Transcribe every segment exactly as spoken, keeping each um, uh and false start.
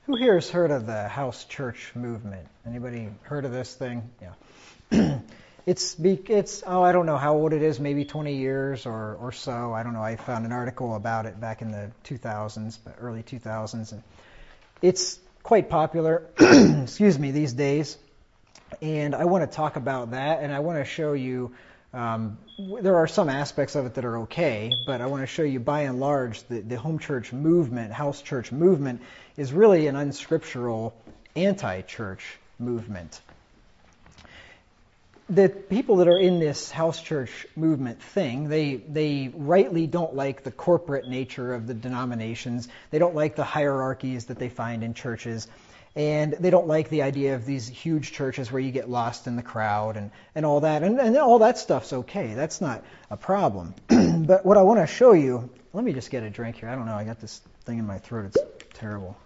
Who here has heard of the house church movement? Anybody heard of this thing? Yeah. It's, it's oh, I don't know how old it is, maybe twenty years or, or so. I don't know. I found an article about it back in the two thousands, early two thousands. And it's quite popular, excuse me, these days. And I want to talk about that, and I want to show you, um, there are some aspects of it that are okay, but I want to show you by and large the, the home church movement, house church movement, is really an unscriptural anti-church movement. The people that are in this house church movement thing, they they rightly don't like the corporate nature of the denominations. They don't like the hierarchies that they find in churches. And they don't like the idea of these huge churches where you get lost in the crowd and, and all that. And, and all that stuff's okay. That's not a problem. But what I want to show you, let me just get a drink here. I don't know. I got this thing in my throat. It's terrible.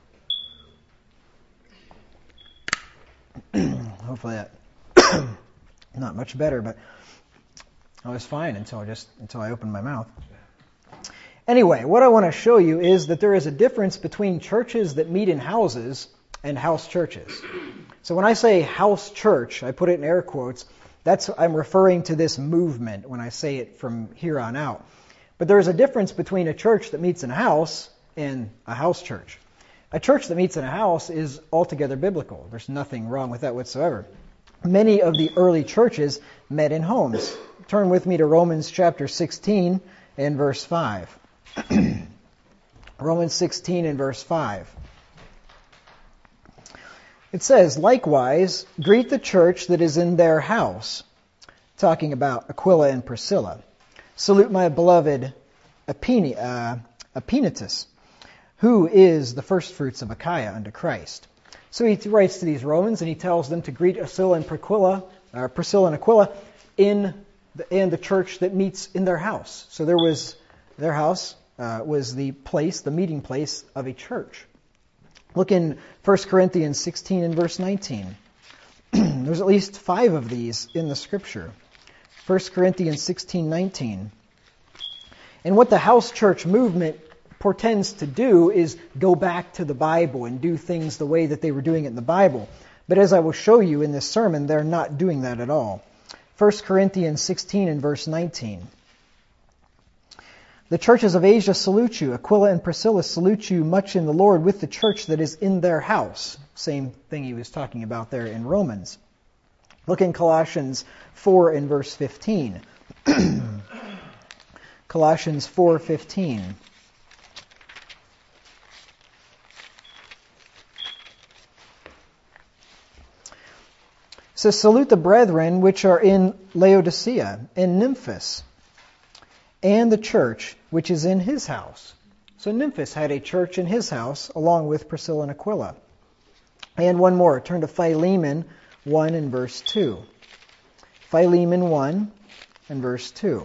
Hopefully that not much better, but I was fine until I just until I opened my mouth. Anyway, what I want to show you is that there is a difference between churches that meet in houses and house churches. So when I say house church, I put it in air quotes, that's I'm referring to this movement when I say it from here on out. But there's a difference between a church that meets in a house and a house church. A church that meets in a house is altogether biblical. There's nothing wrong with that whatsoever. Many of the early churches met in homes. Turn with me to Romans chapter sixteen and verse five. Romans sixteen and verse five. It says, likewise, greet the church that is in their house. Talking about Aquila and Priscilla. Salute my beloved Epine, uh, Epenetus, who is the firstfruits of Achaia unto Christ. So he writes to these Romans and he tells them to greet Priscilla and Priscilla, or Priscilla and Aquila in the, in the church that meets in their house. So there was their house uh, was the place, the meeting place of a church. Look in First Corinthians sixteen and verse nineteen. There's at least five of these in the Scripture. First Corinthians sixteen nineteen. And what the house church movement portends to do is go back to the Bible and do things the way that they were doing it in the Bible. But as I will show you in this sermon, they're not doing that at all. First Corinthians sixteen and verse nineteen. The churches of Asia salute you. Aquila and Priscilla salute you much in the Lord with the church that is in their house. Same thing he was talking about there in Romans. Look in Colossians four and verse fifteen. Colossians four fifteen. It says, salute the brethren which are in Laodicea and Nymphas, and the church which is in his house. So Nymphas had a church in his house along with Priscilla and Aquila. And one more. Turn to Philemon one and verse two. Philemon one and verse two.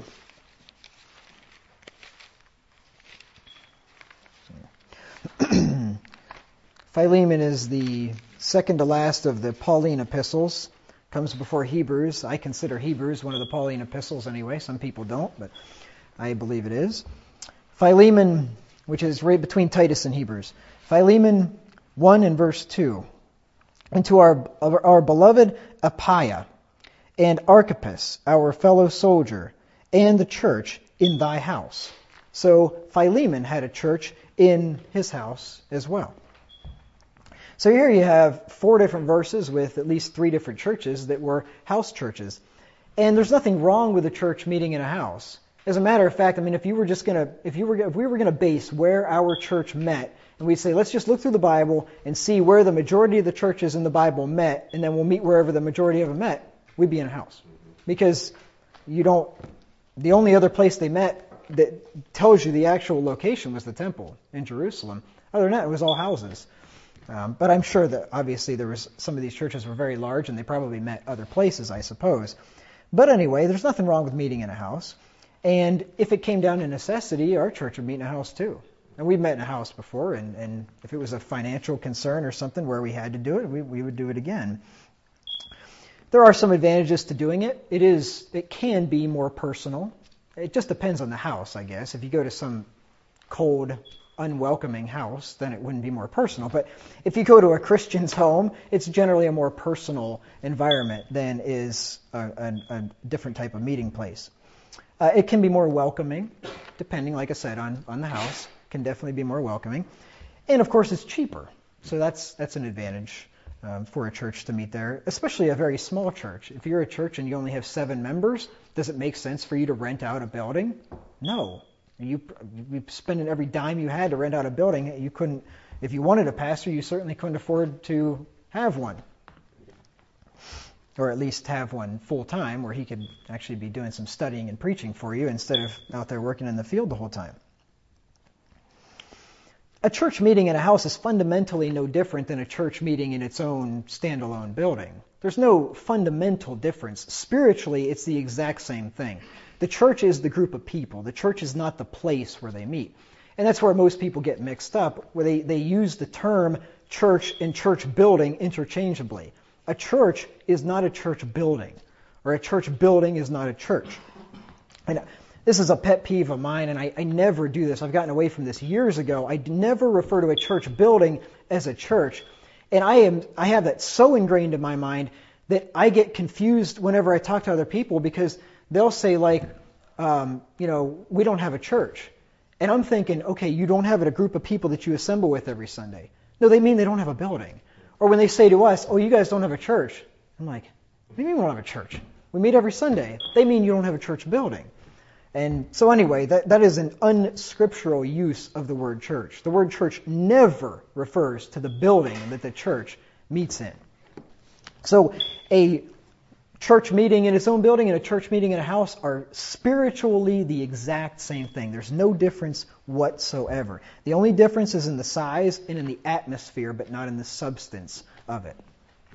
Philemon is the second to last of the Pauline epistles. Comes before Hebrews. I consider Hebrews one of the Pauline epistles anyway. Some people don't, but I believe it is. Philemon, which is right between Titus and Hebrews. Philemon one and verse two. And to our, our, our beloved Apphia and Archippus, our fellow soldier, and the church in thy house. So Philemon had a church in his house as well. So here you have four different verses with at least three different churches that were house churches. And there's nothing wrong with a church meeting in a house. As a matter of fact, I mean, if you were just gonna, if you were, if we were gonna base where our church met, and we'd say, let's just look through the Bible and see where the majority of the churches in the Bible met, and then we'll meet wherever the majority of them met, we'd be in a house. Because you don't, the only other place they met that tells you the actual location was the temple in Jerusalem. Other than that, it was all houses. Um, but I'm sure that obviously there was some of these churches were very large and they probably met other places, I suppose. But anyway, there's nothing wrong with meeting in a house. And if it came down to necessity, our church would meet in a house too. And we've met in a house before, and, and if it was a financial concern or something where we had to do it, we, we would do it again. There are some advantages to doing it. It is, it can be more personal. It just depends on the house, I guess. If you go to some cold unwelcoming house, then it wouldn't be more personal. But if you go to a Christian's home, it's generally a more personal environment than is a, a, a different type of meeting place. Uh, it can be more welcoming, depending, like I said, on, on the house. It can definitely be more welcoming. And of course, it's cheaper. So that's that's an advantage um, for a church to meet there, especially a very small church. If you're a church and you only have seven members, does it make sense for you to rent out a building? No. You, you spending every dime you had to rent out a building. You couldn't, if you wanted a pastor, you certainly couldn't afford to have one. Or at least have one full-time where he could actually be doing some studying and preaching for you instead of out there working in the field the whole time. A church meeting in a house is fundamentally no different than a church meeting in its own standalone building. There's no fundamental difference. Spiritually, it's the exact same thing. The church is the group of people. The church is not the place where they meet. And that's where most people get mixed up, where they, they use the term church and church building interchangeably. A church is not a church building, or a church building is not a church. And this is a pet peeve of mine, and I, I never do this. I've gotten away from this years ago. I never refer to a church building as a church. And I am I have that so ingrained in my mind that I get confused whenever I talk to other people because they'll say like, um, you know, we don't have a church. And I'm thinking, okay, you don't have a group of people that you assemble with every Sunday. No, they mean they don't have a building. Or when they say to us, oh, you guys don't have a church. I'm like, what do you mean we don't have a church? We meet every Sunday. They mean you don't have a church building. And so anyway, that, that is an unscriptural use of the word church. The word church never refers to the building that the church meets in. So a church meeting in its own building and a church meeting in a house are spiritually the exact same thing. There's no difference whatsoever. The only difference is in the size and in the atmosphere, but not in the substance of it.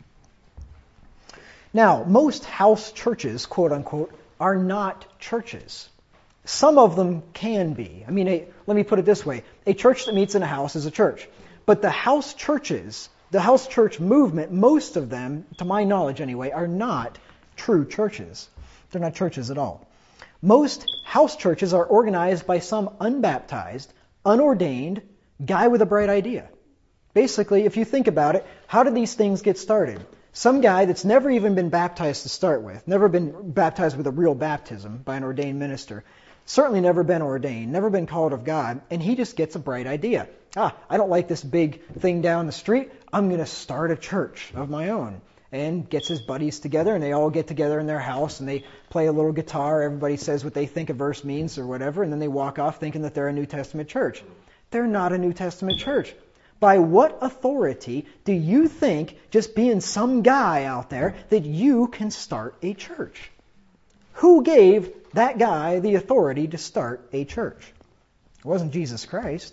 Now, most house churches, quote unquote, are not churches. Some of them can be. I mean, a, let me put it this way. A church that meets in a house is a church. But the house churches, the house church movement, most of them, to my knowledge anyway, are not true churches. They're not churches at all. Most house churches are organized by some unbaptized, unordained guy with a bright idea. Basically, if you think about it, how did these things get started? Some guy that's never even been baptized to start with, never been baptized with a real baptism by an ordained minister, certainly never been ordained, never been called of God, and he just gets a bright idea. Ah, I don't like this big thing down the street. I'm going to start a church of my own. And gets his buddies together, and they all get together in their house, and they play a little guitar. Everybody says what they think a verse means or whatever, and then they walk off thinking that they're a New Testament church. They're not a New Testament church. By what authority do you think, just being some guy out there, that you can start a church? Who gave that guy the authority to start a church? It wasn't Jesus Christ.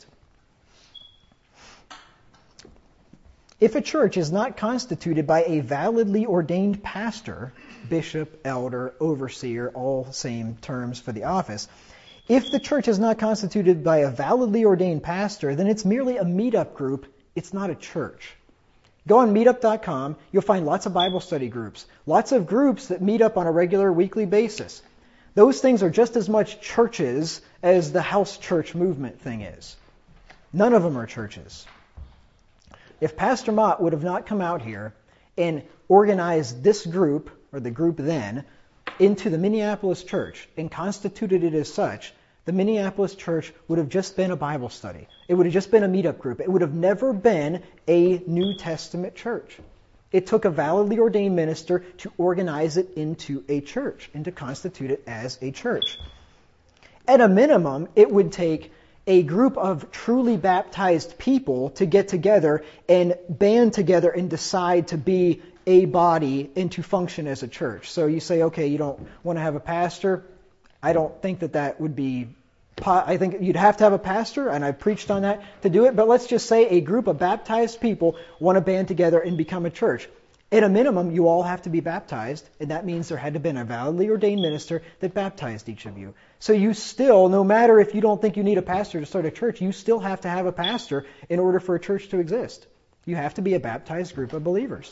If a church is not constituted by a validly ordained pastor, bishop, elder, overseer, all same terms for the office, if the church is not constituted by a validly ordained pastor, then it's merely a meetup group. It's not a church. Go on meetup dot com. You'll find lots of Bible study groups, lots of groups that meet up on a regular weekly basis. Those things are just as much churches as the house church movement thing is. None of them are churches. If Pastor Mott would have not come out here and organized this group, or the group then, into the Minneapolis church and constituted it as such, the Minneapolis church would have just been a Bible study. It would have just been a meetup group. It would have never been a New Testament church. It took a validly ordained minister to organize it into a church and to constitute it as a church. At a minimum, it would take a group of truly baptized people to get together and band together and decide to be a body and to function as a church. So you say, okay, you don't want to have a pastor. I don't think that that would be, I think you'd have to have a pastor, and I've preached on that to do it, but let's just say a group of baptized people want to band together and become a church. At a minimum, you all have to be baptized, and that means there had to have been a validly ordained minister that baptized each of you. So you still, no matter if you don't think you need a pastor to start a church, you still have to have a pastor in order for a church to exist. You have to be a baptized group of believers.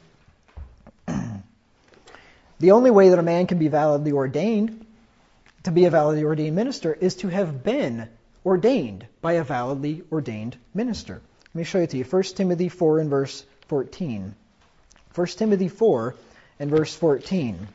The only way that a man can be validly ordained, to be a validly ordained minister, is to have been ordained by a validly ordained minister. Let me show it to you. First Timothy four and verse fourteen. First Timothy four and verse fourteen.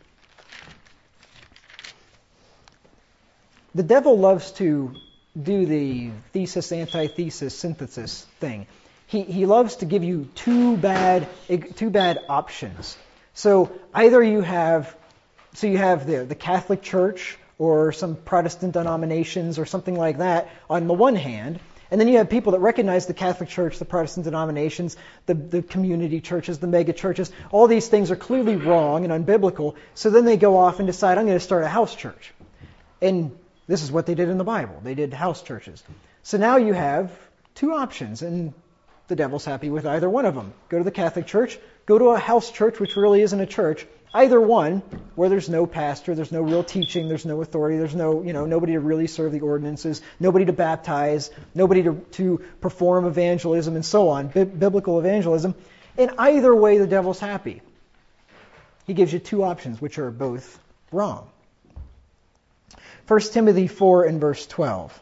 The devil loves to do the thesis, antithesis, synthesis thing. He he loves to give you two bad two bad options. So either you have so you have the the Catholic Church or some Protestant denominations or something like that on the one hand, and then you have people that recognize the Catholic Church, the Protestant denominations, the, the community churches, the mega churches. All these things are clearly wrong and unbiblical, so then they go off and decide, I'm going to start a house church. And this is what they did in the Bible. They did house churches. So now you have two options, and the devil's happy with either one of them. Go to the Catholic Church, go to a house church, which really isn't a church. Either one, where there's no pastor, there's no real teaching, there's no authority, there's no, you know, nobody to really serve the ordinances, nobody to baptize, nobody to, to perform evangelism, and so on, bi- biblical evangelism. In either way, the devil's happy. He gives you two options, which are both wrong. First Timothy four and verse twelve.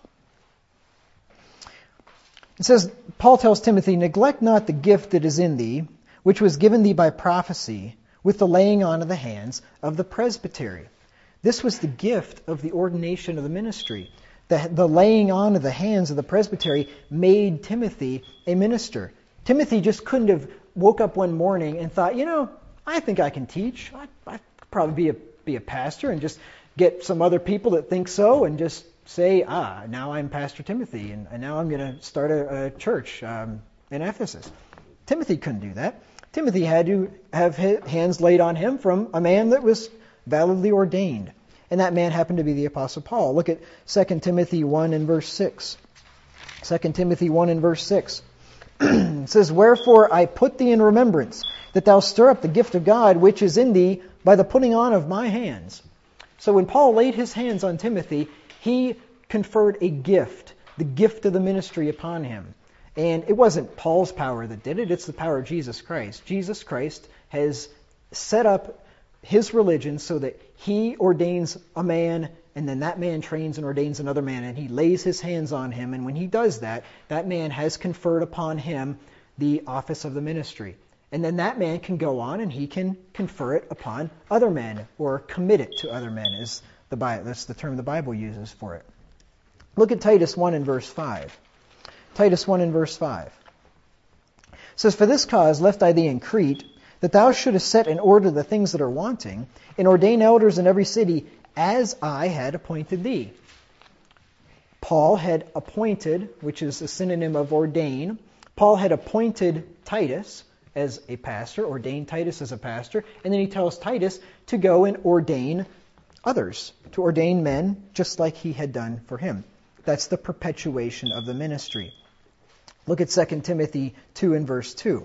It says, Paul tells Timothy, neglect not the gift that is in thee, which was given thee by prophecy, with the laying on of the hands of the presbytery. This was the gift of the ordination of the ministry. The, the laying on of the hands of the presbytery made Timothy a minister. Timothy just couldn't have woke up one morning and thought, you know, I think I can teach. I, I could probably be a, be a pastor, and just get some other people that think so and just say, ah, now I'm Pastor Timothy, and, and now I'm going to start a, a church um, in Ephesus. Timothy couldn't do that. Timothy had to have hands laid on him from a man that was validly ordained. And that man happened to be the Apostle Paul. Look at Second Timothy one and verse six. Second Timothy one and verse six. It says, wherefore I put thee in remembrance, that thou stir up the gift of God which is in thee by the putting on of my hands. So when Paul laid his hands on Timothy, he conferred a gift, the gift of the ministry upon him. And it wasn't Paul's power that did it, it's the power of Jesus Christ. Jesus Christ has set up his religion so that he ordains a man, and then that man trains and ordains another man, and he lays his hands on him, and when he does that, that man has conferred upon him the office of the ministry. And then that man can go on and he can confer it upon other men, or commit it to other men, is the Bible, that's the term the Bible uses for it. Look at Titus one and verse five. Titus one and verse five. It says, for this cause left I thee in Crete, that thou shouldest set in order the things that are wanting, and ordain elders in every city, as I had appointed thee. Paul had appointed, which is a synonym of ordain. Paul had appointed Titus as a pastor, ordained Titus as a pastor, and then he tells Titus to go and ordain others, to ordain men just like he had done for him. That's the perpetuation of the ministry. Look at Second Timothy two and verse two.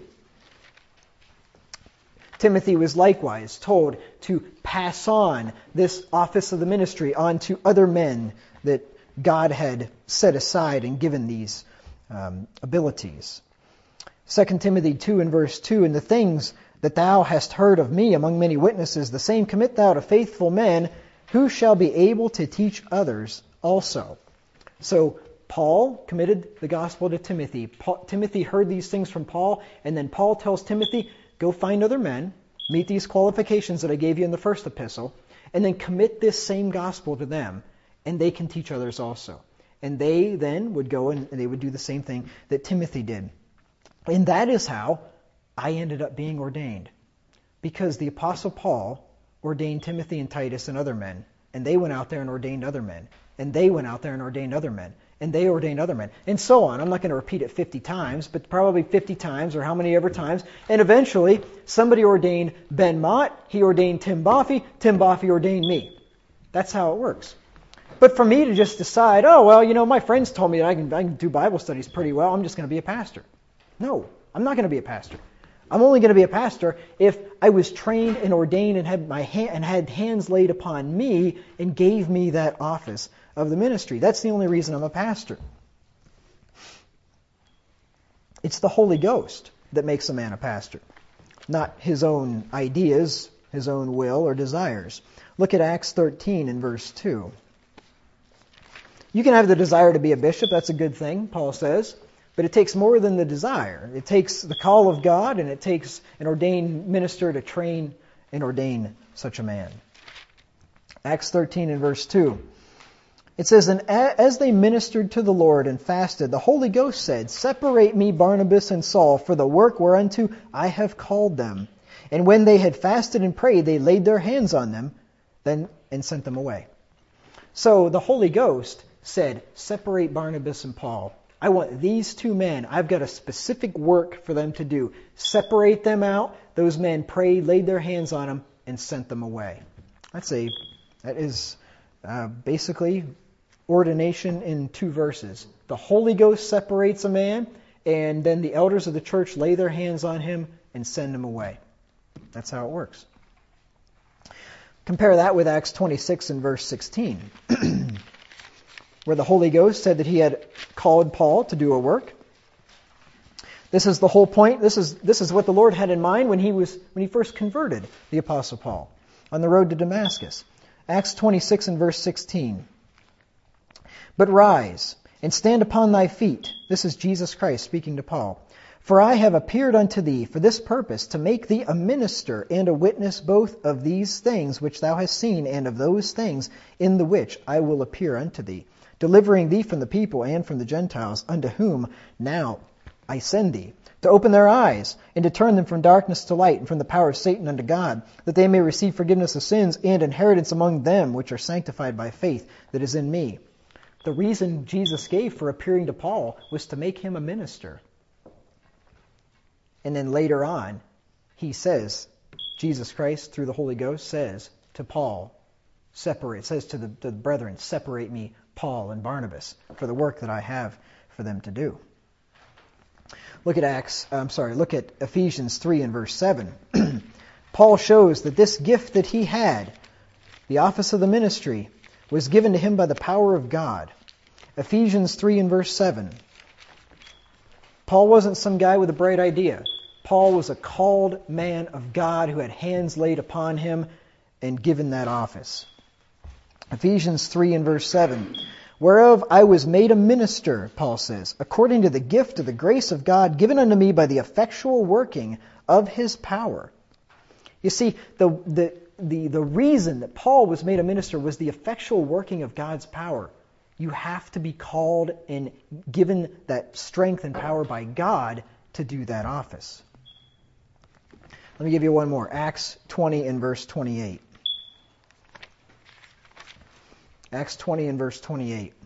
Timothy was likewise told to pass on this office of the ministry on to other men that God had set aside and given these um, abilities. Second Timothy two and verse two, and the things that thou hast heard of me among many witnesses, the same commit thou to faithful men, who shall be able to teach others also. So Paul committed the gospel to Timothy. Paul, Timothy heard these things from Paul, and then Paul tells Timothy, go find other men, meet these qualifications that I gave you in the first epistle, and then commit this same gospel to them, and they can teach others also. And they then would go and they would do the same thing that Timothy did. And that is how I ended up being ordained. Because the Apostle Paul ordained Timothy and Titus and other men, and they went out there and ordained other men, and they went out there and ordained other men, and they ordained other men, and so on. I'm not going to repeat it fifty times, but probably fifty times, or how many ever times, and eventually somebody ordained Ben Mott, he ordained Tim Boffey, Tim Boffey ordained me. That's how it works. But for me to just decide, oh, well, you know, my friends told me that I can, I can do Bible studies pretty well, I'm just going to be a pastor. No, I'm not going to be a pastor. I'm only going to be a pastor if I was trained and ordained and had my hand, and had hands laid upon me and gave me that office of the ministry. That's the only reason I'm a pastor. It's the Holy Ghost that makes a man a pastor, not his own ideas, his own will or desires. Look at Acts thirteen and verse two. You can have the desire to be a bishop. That's a good thing, Paul says. But it takes more than the desire. It takes the call of God, and it takes an ordained minister to train and ordain such a man. Acts thirteen and verse two. It says, "And as they ministered to the Lord and fasted, the Holy Ghost said, Separate me Barnabas and Saul for the work whereunto I have called them. And when they had fasted and prayed, they laid their hands on them, then and sent them away." So the Holy Ghost said, separate Barnabas and Paul. I want these two men. I've got a specific work for them to do. Separate them out. Those men prayed, laid their hands on them, and sent them away. That's a, that is uh, basically ordination in two verses. The Holy Ghost separates a man, and then the elders of the church lay their hands on him and send him away. That's how it works. Compare that with Acts twenty-six and verse sixteen, where the Holy Ghost said that he had called Paul to do a work. This is the whole point. This is this is what the Lord had in mind when he was when he first converted the Apostle Paul on the road to Damascus. Acts twenty-six and verse sixteen. "But rise and stand upon thy feet." This is Jesus Christ speaking to Paul. "For I have appeared unto thee for this purpose, to make thee a minister and a witness both of these things which thou hast seen, and of those things in the which I will appear unto thee, delivering thee from the people and from the Gentiles, unto whom now I send thee, to open their eyes, and to turn them from darkness to light, and from the power of Satan unto God, that they may receive forgiveness of sins and inheritance among them which are sanctified by faith that is in me." The reason Jesus gave for appearing to Paul was to make him a minister. And then later on, he says, Jesus Christ, through the Holy Ghost, says to Paul, separate, says to the, to the brethren, separate me, Paul and Barnabas, for the work that I have for them to do. Look at Acts, I'm sorry, look at Ephesians three and verse seven. Paul shows that this gift that he had, the office of the ministry, was given to him by the power of God. Ephesians three and verse seven. Paul wasn't some guy with a bright idea. Paul was a called man of God who had hands laid upon him and given that office. Ephesians three and verse seven. "Whereof I was made a minister," Paul says, "according to the gift of the grace of God given unto me by the effectual working of his power." You see, the, the, the, the reason that Paul was made a minister was the effectual working of God's power. You have to be called and given that strength and power by God to do that office. Let me give you one more. Acts twenty and verse twenty-eight. Acts twenty and verse twenty-eight.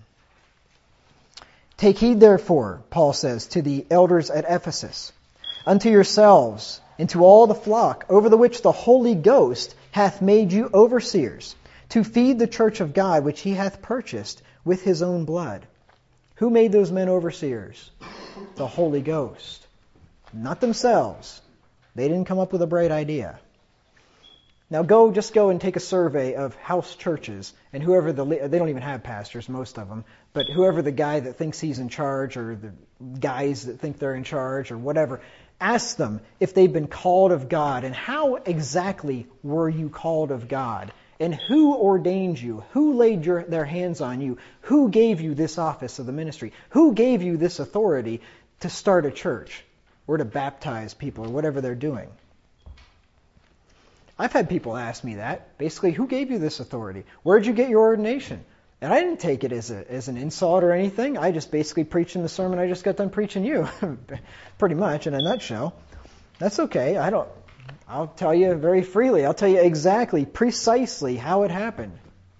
"Take heed therefore," Paul says, "to the elders at Ephesus, unto yourselves, and to all the flock, over the which the Holy Ghost hath made you overseers, to feed the church of God, which he hath purchased with his own blood." Who made those men overseers? The Holy Ghost. Not themselves. They didn't come up with a bright idea. Now go, just go and take a survey of house churches, and whoever the, they don't even have pastors, most of them, but whoever the guy that thinks he's in charge, or the guys that think they're in charge, or whatever, ask them if they've been called of God, and how exactly were you called of God? And who ordained you? Who laid your, their hands on you? Who gave you this office of the ministry? Who gave you this authority to start a church or to baptize people or whatever they're doing? I've had people ask me that. Basically, who gave you this authority? Where'd you get your ordination? And I didn't take it as a as an insult or anything. I just basically preached in the sermon I just got done preaching you. Pretty much, in a nutshell. That's okay. I don't... I'll tell you very freely. I'll tell you exactly, precisely how it happened.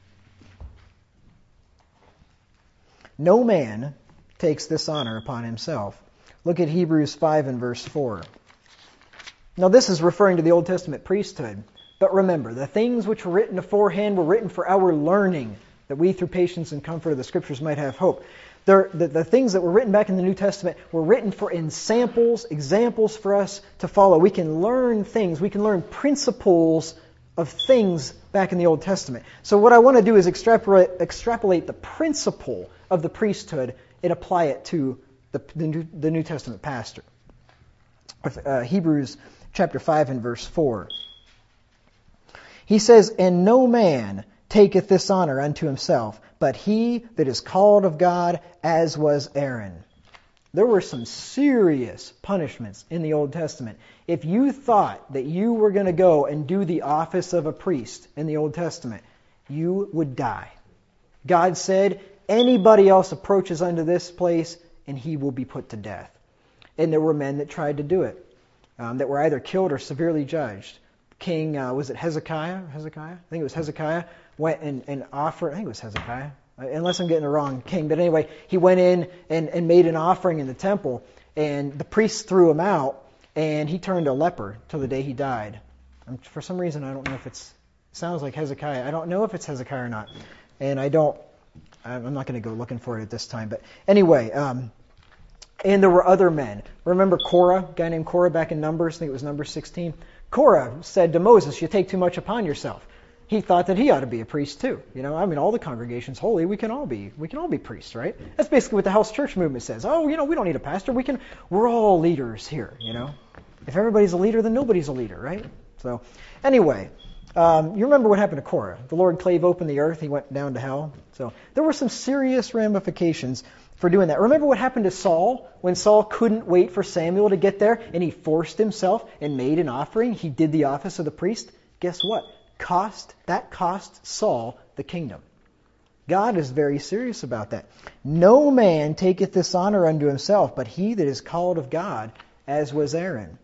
No man takes this honor upon himself. Look at Hebrews five and verse four. Now this is referring to the Old Testament priesthood. But remember, the things which were written aforehand were written for our learning, that we through patience and comfort of the Scriptures might have hope. The, the, the things that were written back in the New Testament were written for ensamples, examples for us to follow. We can learn things. We can learn principles of things back in the Old Testament. So what I want to do is extrapolate, extrapolate the principle of the priesthood and apply it to the, the, New, the New Testament pastor. Uh, Hebrews chapter five and verse four. He says, "And no man taketh this honor unto himself, but he that is called of God, as was Aaron. There were some serious punishments in the Old Testament. If you thought that you were going to go and do the office of a priest in the Old Testament, you would die. God said, anybody else approaches unto this place, and he will be put to death. And there were men that tried to do it, um, that were either killed or severely judged. King, uh, was it Hezekiah? Hezekiah? I think it was Hezekiah. Went and, and offered, I think it was Hezekiah, unless I'm getting the wrong king. But anyway, he went in and, and made an offering in the temple, and the priests threw him out, and he turned a leper till the day he died. Um, for some reason, I don't know if it's, it sounds like Hezekiah. I don't know if it's Hezekiah or not. And I don't, I'm not going to go looking for it at this time. But anyway, um, and there were other men. Remember Korah, a guy named Korah back in Numbers, I think it was Numbers sixteen. Korah said to Moses, you take too much upon yourself. He thought that he ought to be a priest too. You know, I mean, all the congregation's holy. We can all be, we can all be priests, right? That's basically what the house church movement says. Oh, you know, we don't need a pastor. We can, we're all leaders here, you know. If everybody's a leader, then nobody's a leader, right? So, anyway, um, you remember what happened to Korah. The Lord clave open the earth. He went down to hell. So, there were some serious ramifications for doing that. Remember what happened to Saul when Saul couldn't wait for Samuel to get there and he forced himself and made an offering? He did the office of the priest. Guess what? Cost that cost Saul the kingdom. God is very serious about that. No man taketh this honor unto himself, but he that is called of God, as was Aaron.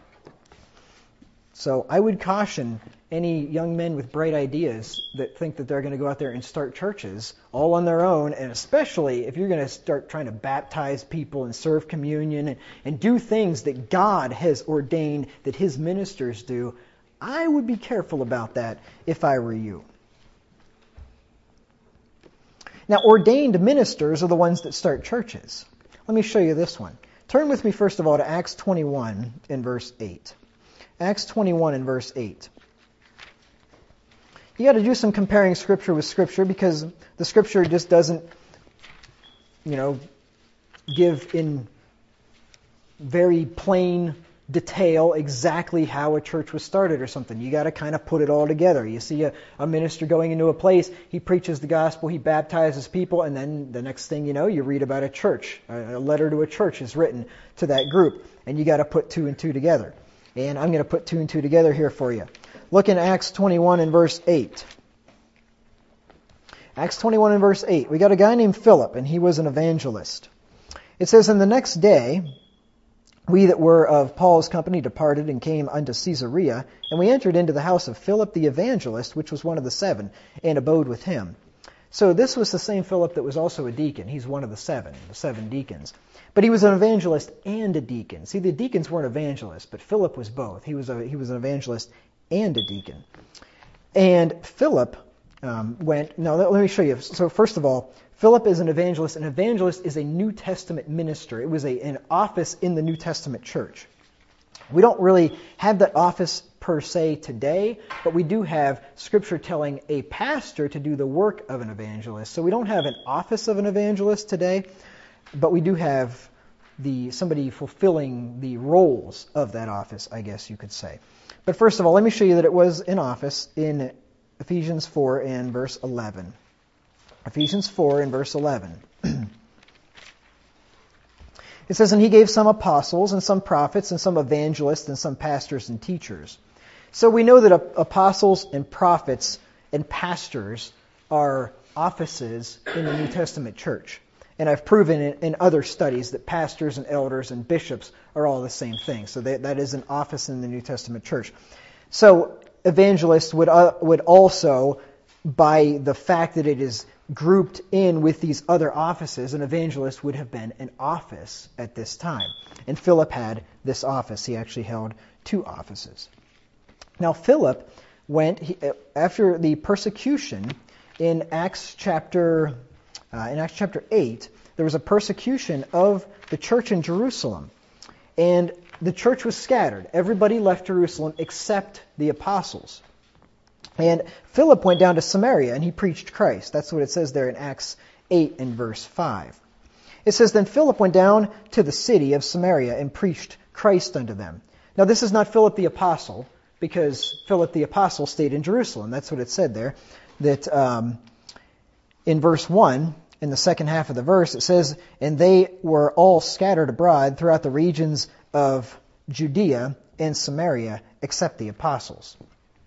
So I would caution any young men with bright ideas that think that they're going to go out there and start churches all on their own, and especially if you're going to start trying to baptize people and serve communion and, and do things that God has ordained that his ministers do. I would be careful about that if I were you. Now, ordained ministers are the ones that start churches. Let me show you this one. Turn with me, first of all, to Acts twenty-one in verse eight. Acts twenty-one in verse eight. You got to do some comparing Scripture with Scripture, because the Scripture just doesn't, you know, give in very plain detail exactly how a church was started or something. You got to kind of put it all together. You see a, a minister going into a place, he preaches the gospel, he baptizes people, and then the next thing you know, you read about a church. A, a letter to a church is written to that group, and you got to put two and two together. And I'm going to put two and two together here for you. Look in Acts twenty-one and verse eight. Acts twenty-one and verse eight. We got a guy named Philip, and he was an evangelist. It says, "And the next day, we that were of Paul's company departed and came unto Caesarea, and we entered into the house of Philip the evangelist, which was one of the seven, and abode with him." So this was the same Philip that was also a deacon. He's one of the seven, the seven deacons. But he was an evangelist and a deacon. See, the deacons weren't evangelists, but Philip was both. He was a, he was an evangelist and a deacon. And Philip um, went, now let, let me show you. So first of all, Philip is an evangelist. An evangelist is a New Testament minister. It was a, an office in the New Testament church. We don't really have that office per se today, but we do have Scripture telling a pastor to do the work of an evangelist. So we don't have an office of an evangelist today, but we do have the somebody fulfilling the roles of that office, I guess you could say. But first of all, let me show you that it was an office in Ephesians four and verse eleven. Ephesians four and verse eleven. It says, "And he gave some apostles and some prophets and some evangelists and some pastors and teachers." So we know that apostles and prophets and pastors are offices in the New Testament church. And I've proven in, in other studies that pastors and elders and bishops are all the same thing. So that, that is an office in the New Testament church. So evangelists would uh, would also, by the fact that it is grouped in with these other offices, an evangelist would have been an office at this time. And Philip had this office. He actually held two offices. Now Philip went, he, after the persecution in Acts chapter uh, in Acts chapter eight, there was a persecution of the church in Jerusalem. And the church was scattered. Everybody left Jerusalem except the apostles. And Philip went down to Samaria and he preached Christ. That's what it says there in Acts eight and verse five. It says, "Then Philip went down to the city of Samaria and preached Christ unto them." Now this is not Philip the apostle, because Philip the apostle stayed in Jerusalem. That's what it said there. That um, in verse one, in the second half of the verse, it says, "And they were all scattered abroad throughout the regions of Judea and Samaria, except the apostles."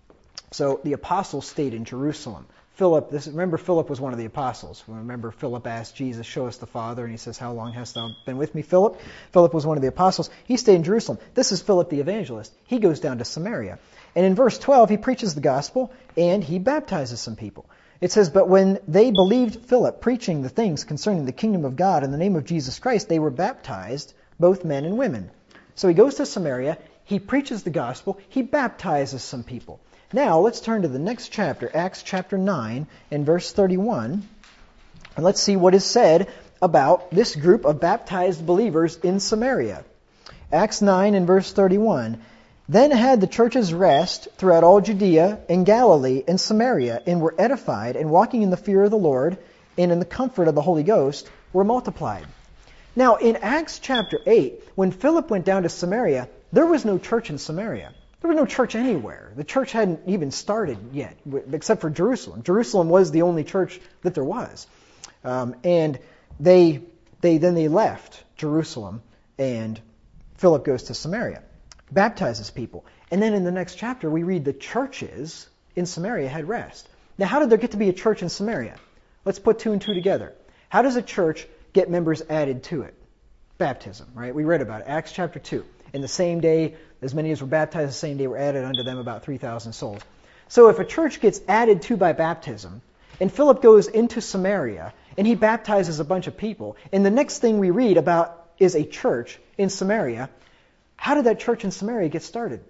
So the apostles stayed in Jerusalem. Philip, this, remember Philip was one of the apostles. Remember Philip asked Jesus, "Show us the Father," and he says, "How long hast thou been with me, Philip?" Philip was one of the apostles. He stayed in Jerusalem. This is Philip the evangelist. He goes down to Samaria. And in verse twelve, he preaches the gospel and he baptizes some people. It says, "But when they believed Philip preaching the things concerning the kingdom of God in the name of Jesus Christ, they were baptized, both men and women." So he goes to Samaria, he preaches the gospel, he baptizes some people. Now, let's turn to the next chapter, Acts chapter nine and verse thirty-one, and let's see what is said about this group of baptized believers in Samaria. Acts nine and verse thirty-one, "Then had the churches rest throughout all Judea and Galilee and Samaria, and were edified, and walking in the fear of the Lord, and in the comfort of the Holy Ghost, were multiplied." Now, in Acts chapter eight, when Philip went down to Samaria, there was no church in Samaria. There was no church anywhere. The church hadn't even started yet, except for Jerusalem. Jerusalem was the only church that there was. Um, and they, they then they left Jerusalem, and Philip goes to Samaria, baptizes people. And then in the next chapter, we read the churches in Samaria had rest. Now, how did there get to be a church in Samaria? Let's put two and two together. How does a church get members added to it? Baptism, right? We read about it. Acts chapter two. In the same day, as many as were baptized the same day were added unto them, about three thousand souls. So if a church gets added to by baptism, and Philip goes into Samaria, and he baptizes a bunch of people, and the next thing we read about is a church in Samaria, how did that church in Samaria get started?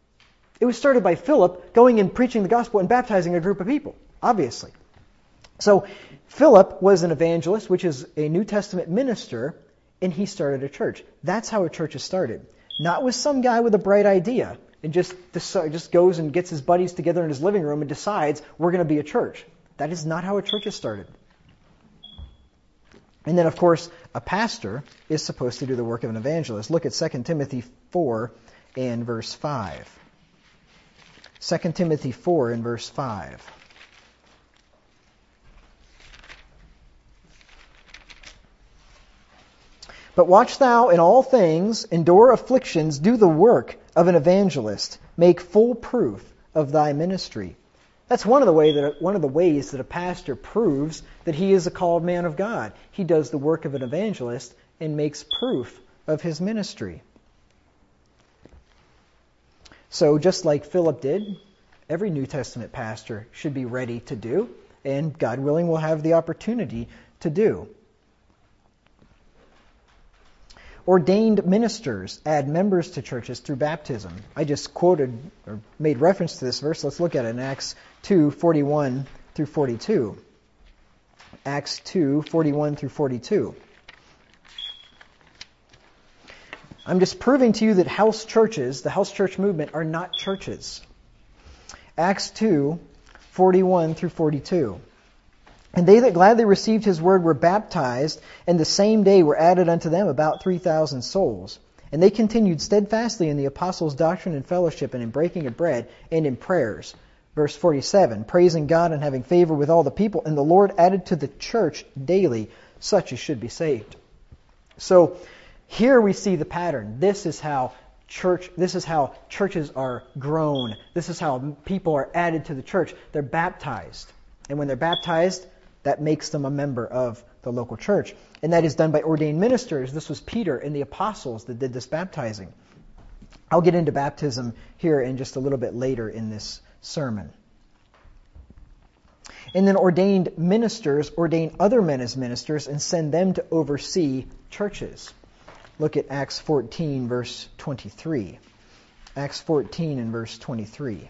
It was started by Philip going and preaching the gospel and baptizing a group of people, obviously. So Philip was an evangelist, which is a New Testament minister, and he started a church. That's how a church is started. Not with some guy with a bright idea and just, just goes and gets his buddies together in his living room and decides we're going to be a church. That is not how a church is started. And then, of course, a pastor is supposed to do the work of an evangelist. Look at Second Timothy four and verse five. Second Timothy four and verse five. "But watch thou in all things, endure afflictions, do the work of an evangelist, make full proof of thy ministry." That's one of the way that one of the ways that a pastor proves that he is a called man of God. He does the work of an evangelist and makes proof of his ministry. So just like Philip did, every New Testament pastor should be ready to do, and God willing will have the opportunity to do. Ordained ministers add members to churches through baptism. I just quoted or made reference to this verse. Let's look at it in Acts two, forty-one through forty-two. Acts two, forty-one through forty-two. I'm just proving to you that house churches, the house church movement, are not churches. Acts two, forty-one through forty-two. "And they that gladly received his word were baptized, and the same day were added unto them about three thousand souls. And they continued steadfastly in the apostles' doctrine and fellowship, and in breaking of bread, and in prayers." Verse forty-seven, "Praising God and having favor with all the people, and the Lord added to the church daily such as should be saved." So here we see the pattern. This is how church. This is how churches are grown. This is how people are added to the church. They're baptized, and when they're baptized, that makes them a member of the local church. And that is done by ordained ministers. This was Peter and the apostles that did this baptizing. I'll get into baptism here in just a little bit later in this sermon. And then ordained ministers ordain other men as ministers and send them to oversee churches. Look at Acts fourteen, verse twenty-three. Acts fourteen and verse twenty-three.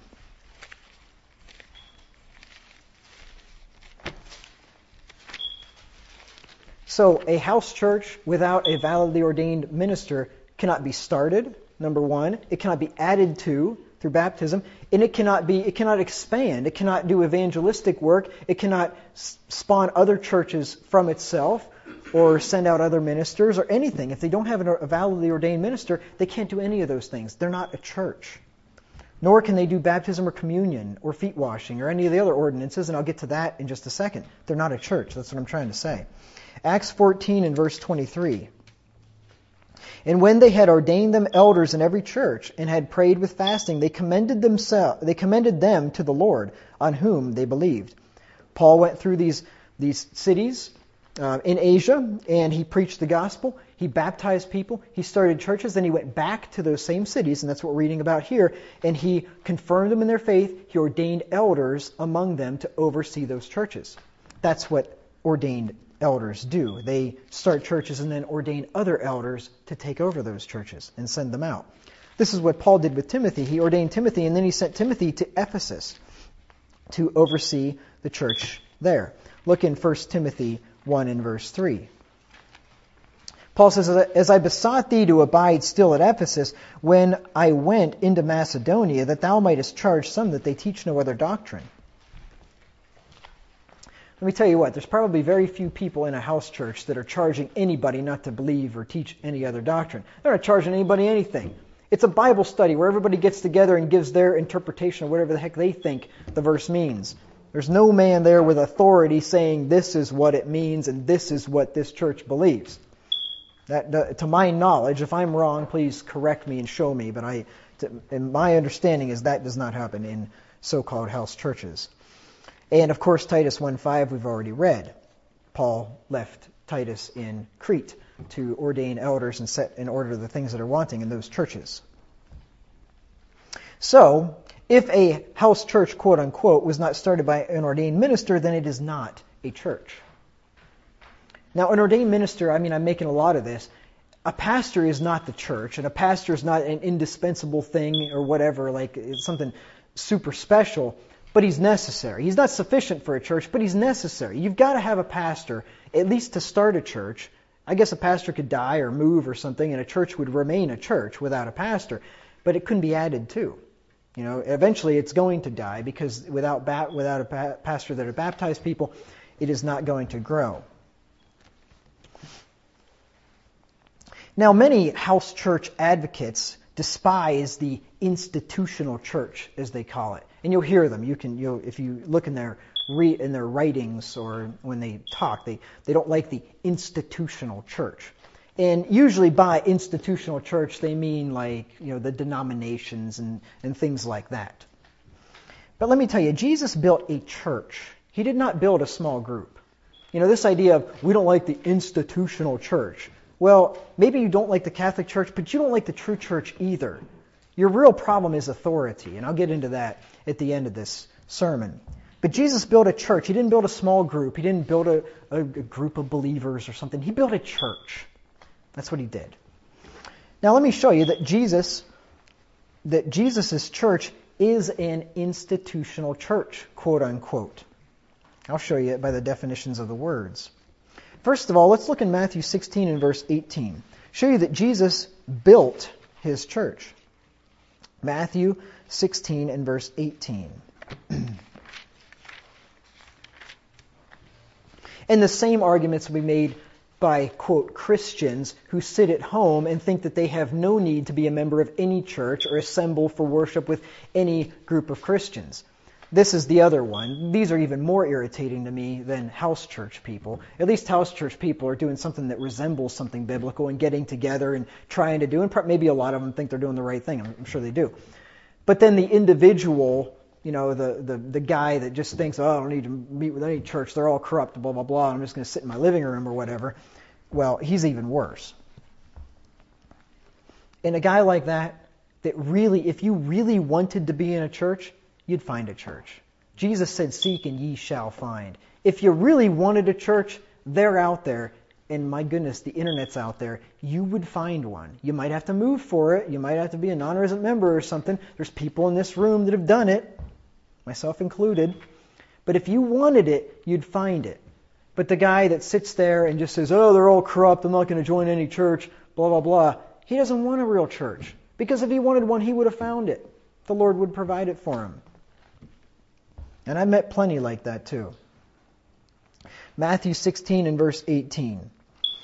So a house church without a validly ordained minister cannot be started, number one. It cannot be added to through baptism. And it cannot be, it cannot expand. It cannot do evangelistic work. It cannot spawn other churches from itself or send out other ministers or anything. If they don't have a validly ordained minister, they can't do any of those things. They're not a church. Nor can they do baptism or communion or feet washing or any of the other ordinances, and I'll get to that in just a second. They're not a church. That's what I'm trying to say. Acts fourteen and verse twenty-three. And when they had ordained them elders in every church and had prayed with fasting, they commended themselves, they commended them to the Lord, on whom they believed. Paul went through these these cities uh, in Asia, and he preached the gospel. He baptized people. He started churches. Then he went back to those same cities, and that's what we're reading about here. And he confirmed them in their faith. He ordained elders among them to oversee those churches. That's what ordained elders do. They start churches and then ordain other elders to take over those churches and send them out. This is what Paul did with Timothy. He ordained Timothy, and then he sent Timothy to Ephesus to oversee the church there. Look in First Timothy one and verse three. Paul says, "As I besought thee to abide still at Ephesus, when I went into Macedonia, that thou mightest charge some that they teach no other doctrine." Let me tell you what, there's probably very few people in a house church that are charging anybody not to believe or teach any other doctrine. They're not charging anybody anything. It's a Bible study where everybody gets together and gives their interpretation of whatever the heck they think the verse means. There's no man there with authority saying this is what it means and this is what this church believes. That, to my knowledge, if I'm wrong, please correct me and show me, but I, to, and my understanding is that does not happen in so-called house churches. And of course, Titus one five we've already read. Paul left Titus in Crete to ordain elders and set in order the things that are wanting in those churches. So, if a house church, quote unquote, was not started by an ordained minister, then it is not a church. Now, an ordained minister, I mean, I'm making a lot of this. A pastor is not the church, and a pastor is not an indispensable thing or whatever, like it's something super special. But he's necessary. He's not sufficient for a church, but he's necessary. You've got to have a pastor, at least to start a church. I guess a pastor could die or move or something, and a church would remain a church without a pastor. But it couldn't be added to. You know, eventually it's going to die because without ba- without a pa- pastor that would baptize people, it is not going to grow. Now, many house church advocates despise the institutional church, as they call it. And you'll hear them. You can, you'll, if you look in their re, in their writings or when they talk, they, they don't like the institutional church. And usually by institutional church, they mean like, you know, the denominations and, and things like that. But let me tell you, Jesus built a church. He did not build a small group. You know, this idea of we don't like the institutional church. Well, maybe you don't like the Catholic Church, but you don't like the true church either. Your real problem is authority, and I'll get into that at the end of this sermon. But Jesus built a church. He didn't build a small group. He didn't build a, a, a group of believers or something. He built a church. That's what he did. Now let me show you that Jesus, that Jesus' church is an institutional church, quote unquote. I'll show you it by the definitions of the words. First of all, let's look in Matthew sixteen and verse eighteen. Show you that Jesus built his church. Matthew sixteen and verse eighteen. And the same arguments will be made by, quote, Christians who sit at home and think that they have no need to be a member of any church or assemble for worship with any group of Christians. This is the other one. These are even more irritating to me than house church people. At least house church people are doing something that resembles something biblical and getting together and trying to do, and maybe a lot of them think they're doing the right thing. I'm sure they do. But then the individual, you know, the, the, the guy that just thinks, oh, I don't need to meet with any church, they're all corrupt, blah, blah, blah, I'm just going to sit in my living room or whatever. Well, he's even worse. And a guy like that, that really, if you really wanted to be in a church, you'd find a church. Jesus said, seek and ye shall find. If you really wanted a church, they're out there. And my goodness, the internet's out there. You would find one. You might have to move for it. You might have to be a non-resident member or something. There's people in this room that have done it, myself included. But if you wanted it, you'd find it. But the guy that sits there and just says, oh, they're all corrupt, I'm not going to join any church, blah, blah, blah, he doesn't want a real church. Because if he wanted one, he would have found it. The Lord would provide it for him. And I met plenty like that too. Matthew sixteen and verse eighteen.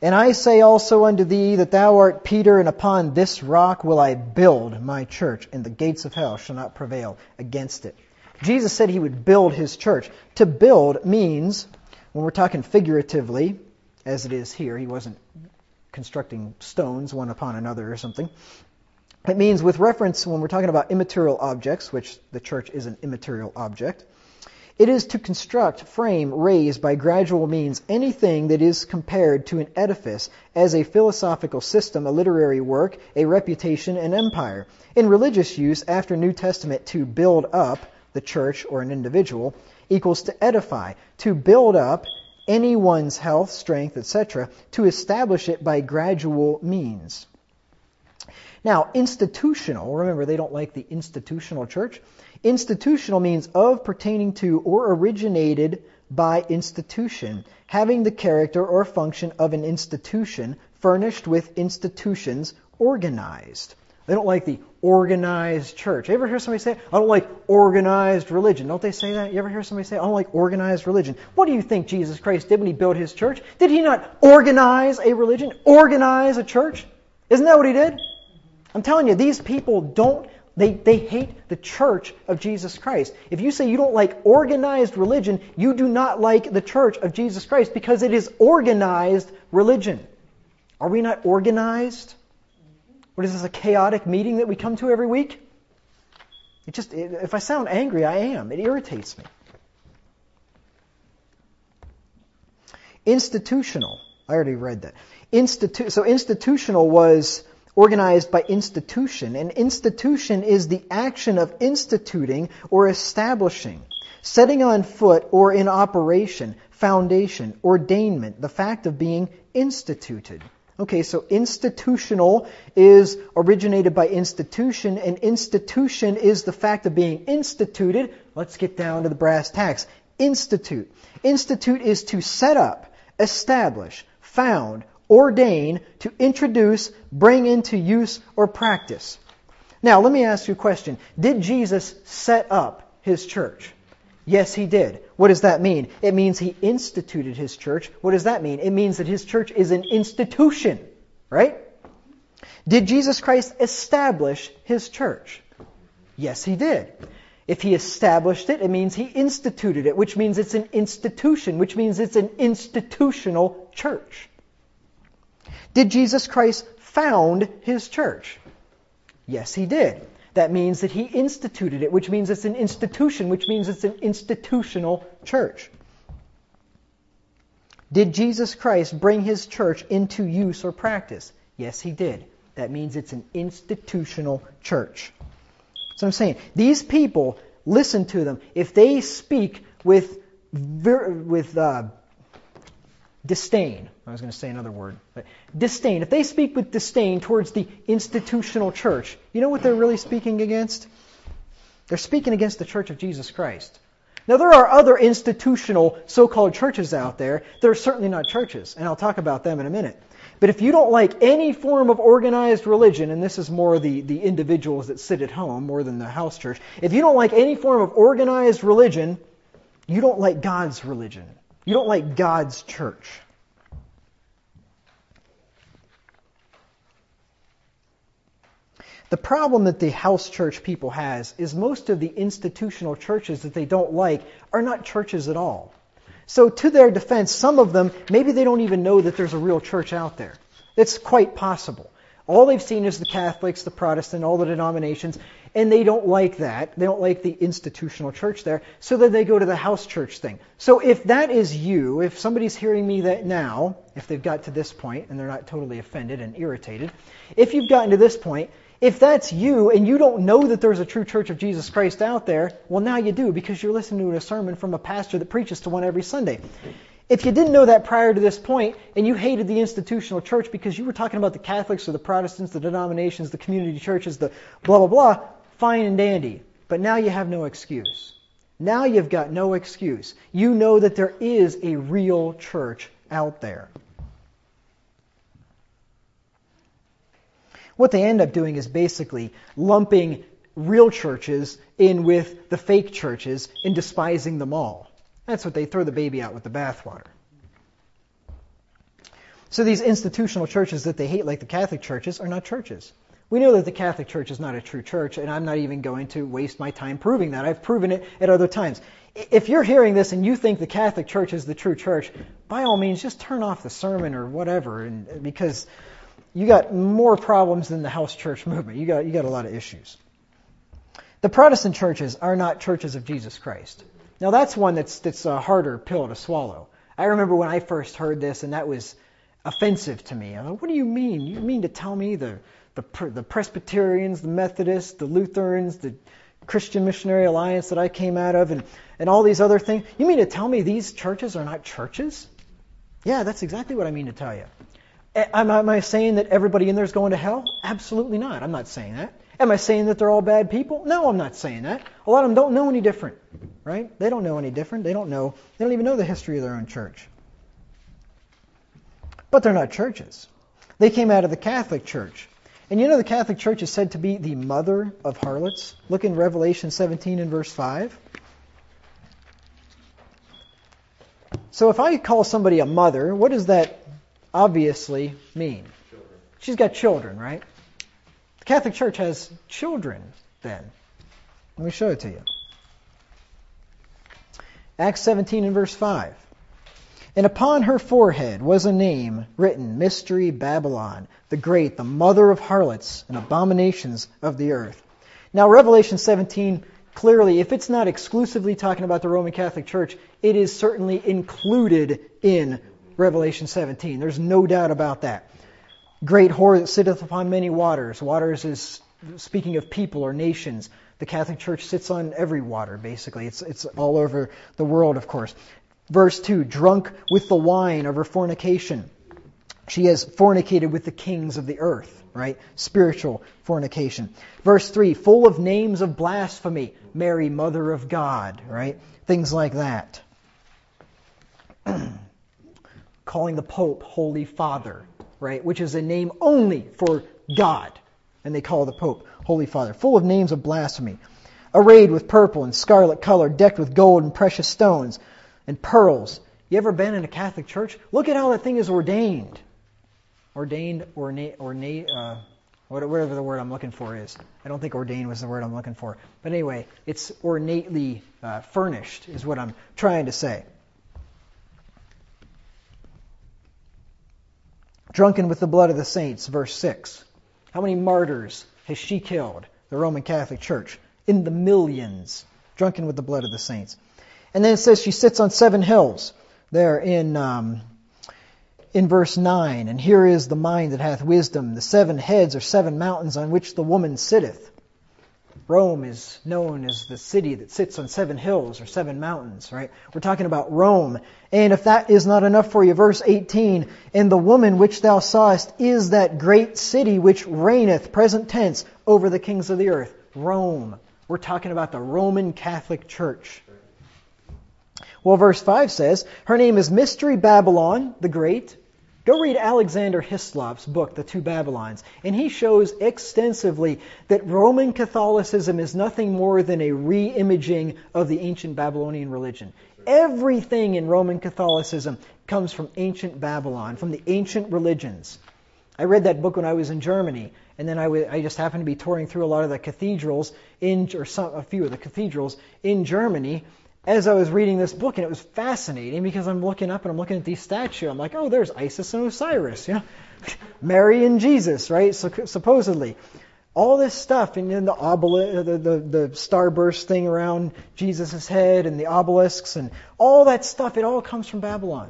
And I say also unto thee that thou art Peter, and upon this rock will I build my church, and the gates of hell shall not prevail against it. Jesus said he would build his church. To build means, when we're talking figuratively, as it is here, he wasn't constructing stones one upon another or something. It means with reference, when we're talking about immaterial objects, which the church is an immaterial object, it is to construct, frame, raise by gradual means anything that is compared to an edifice as a philosophical system, a literary work, a reputation, an empire. In religious use, after New Testament, to build up the church or an individual equals to edify, to build up anyone's health, strength, et cetera, to establish it by gradual means. Now, institutional, remember they don't like the institutional church. Institutional means of, pertaining to, or originated by institution, having the character or function of an institution, furnished with institutions, organized. They don't like the organized church. You ever hear somebody say, I don't like organized religion? Don't they say that? You ever hear somebody say, I don't like organized religion? What do you think Jesus Christ did when he built his church? Did he not organize a religion? Organize a church? Isn't that what he did? I'm telling you, these people don't, they, they hate the church of Jesus Christ. If you say you don't like organized religion, you do not like the church of Jesus Christ because it is organized religion. Are we not organized? What is this, a chaotic meeting that we come to every week? It just, if I sound angry, I am. It irritates me. Institutional. I already read that. Institu- so institutional was organized by institution. And institution is the action of instituting or establishing, setting on foot or in operation, foundation, ordainment, the fact of being instituted. Okay, so institutional is originated by institution, and institution is the fact of being instituted. Let's get down to the brass tacks. Institute. Institute is to set up, establish, found, ordain, to introduce, bring into use, or practice. Now, let me ask you a question. Did Jesus set up his church? Yes, he did. What does that mean? It means he instituted his church. What does that mean? It means that his church is an institution, right? Did Jesus Christ establish his church? Yes, he did. If he established it, it means he instituted it, which means it's an institution, which means it's an institutional church. Did Jesus Christ found his church? Yes, he did. That means that he instituted it, which means it's an institution, which means it's an institutional church. Did Jesus Christ bring his church into use or practice? Yes, he did. That means it's an institutional church. So I'm saying, these people, listen to them. If they speak with with uh, disdain, I was going to say another word, but disdain. If they speak with disdain towards the institutional church, you know what they're really speaking against? They're speaking against the Church of Jesus Christ. Now, there are other institutional so-called churches out there that are certainly not churches, and I'll talk about them in a minute. But if you don't like any form of organized religion, and this is more the, the individuals that sit at home more than the house church, if you don't like any form of organized religion, you don't like God's religion. You don't like God's church. The problem that the house church people has is most of the institutional churches that they don't like are not churches at all. So to their defense, some of them, maybe they don't even know that there's a real church out there. It's quite possible. All they've seen is the Catholics, the Protestant, all the denominations, and they don't like that. They don't like the institutional church there, so then they go to the house church thing. So if that is you, if somebody's hearing me that now, if they've got to this point and they're not totally offended and irritated, if you've gotten to this point, if that's you and you don't know that there's a true Church of Jesus Christ out there, well, now you do, because you're listening to a sermon from a pastor that preaches to one every Sunday. If you didn't know that prior to this point and you hated the institutional church because you were talking about the Catholics or the Protestants, the denominations, the community churches, the blah, blah, blah, fine and dandy. But now you have no excuse. Now you've got no excuse. You know that there is a real church out there. What they end up doing is basically lumping real churches in with the fake churches and despising them all. That's what they throw the baby out with the bathwater. So these institutional churches that they hate, like the Catholic churches, are not churches. We know that the Catholic Church is not a true church, and I'm not even going to waste my time proving that. I've proven it at other times. If you're hearing this and you think the Catholic Church is the true church, by all means, just turn off the sermon or whatever, and because you got more problems than the house church movement. You got you got a lot of issues. The Protestant churches are not churches of Jesus Christ. Now that's one that's that's a harder pill to swallow. I remember when I first heard this, and that was offensive to me. I thought, what do you mean? You mean to tell me the the, the Presbyterians, the Methodists, the Lutherans, the Christian Missionary Alliance that I came out of, and, and all these other things, you mean to tell me these churches are not churches? Yeah, that's exactly what I mean to tell you. Am, am I saying that everybody in there is going to hell? Absolutely not. I'm not saying that. Am I saying that they're all bad people? No, I'm not saying that. A lot of them don't know any different, right? They don't know any different. They don't know. They don't even know the history of their own church. But they're not churches. They came out of the Catholic Church. And you know the Catholic Church is said to be the mother of harlots? Look in Revelation seventeen and verse five. So if I call somebody a mother, what does that obviously mean? Children. She's got children, right? The Catholic Church has children then. Let me show it to you. Acts seventeen and verse five. And upon her forehead was a name written, Mystery Babylon, the Great, the mother of harlots and abominations of the earth. Now, Revelation seventeen, clearly, if it's not exclusively talking about the Roman Catholic Church, it is certainly included in Revelation seventeen. There's no doubt about that. Great whore that sitteth upon many waters. Waters is speaking of people or nations. The Catholic Church sits on every water, basically. It's, it's all over the world, of course. Verse two, drunk with the wine of her fornication. She has fornicated with the kings of the earth, right? Spiritual fornication. Verse three, full of names of blasphemy. Mary, Mother of God, right? Things like that. Calling the Pope Holy Father, right? Which is a name only for God. And they call the Pope Holy Father. Full of names of blasphemy. Arrayed with purple and scarlet color, decked with gold and precious stones and pearls. You ever been in a Catholic church? Look at how that thing is ordained. Ordained, ornate, ornate, uh, whatever the word I'm looking for is. I don't think ordained was the word I'm looking for. But anyway, it's ornately uh, furnished is what I'm trying to say. Drunken with the blood of the saints, verse six. How many martyrs has she killed? The Roman Catholic Church. In the millions. Drunken with the blood of the saints. And then it says she sits on seven hills. There in um, in verse nine. And here is the mind that hath wisdom. The seven heads are seven mountains on which the woman sitteth. Rome is known as the city that sits on seven hills or seven mountains, right? We're talking about Rome. And if that is not enough for you, verse eighteen, and the woman which thou sawest is that great city which reigneth, present tense, over the kings of the earth. Rome. We're talking about the Roman Catholic Church. Well, verse five says, her name is Mystery Babylon, the Great. Go read Alexander Hislop's book, The Two Babylons, and he shows extensively that Roman Catholicism is nothing more than a re-imaging of the ancient Babylonian religion. Everything in Roman Catholicism comes from ancient Babylon, from the ancient religions. I read that book when I was in Germany, and then I, w- I just happened to be touring through a lot of the cathedrals, in, or some, a few of the cathedrals in Germany, as I was reading this book, and it was fascinating because I'm looking up and I'm looking at these statues. I'm like, oh, there's Isis and Osiris, you know, Mary and Jesus, right? So supposedly, all this stuff, and then the obelisk, the, the the starburst thing around Jesus' head, and the obelisks, and all that stuff. It all comes from Babylon.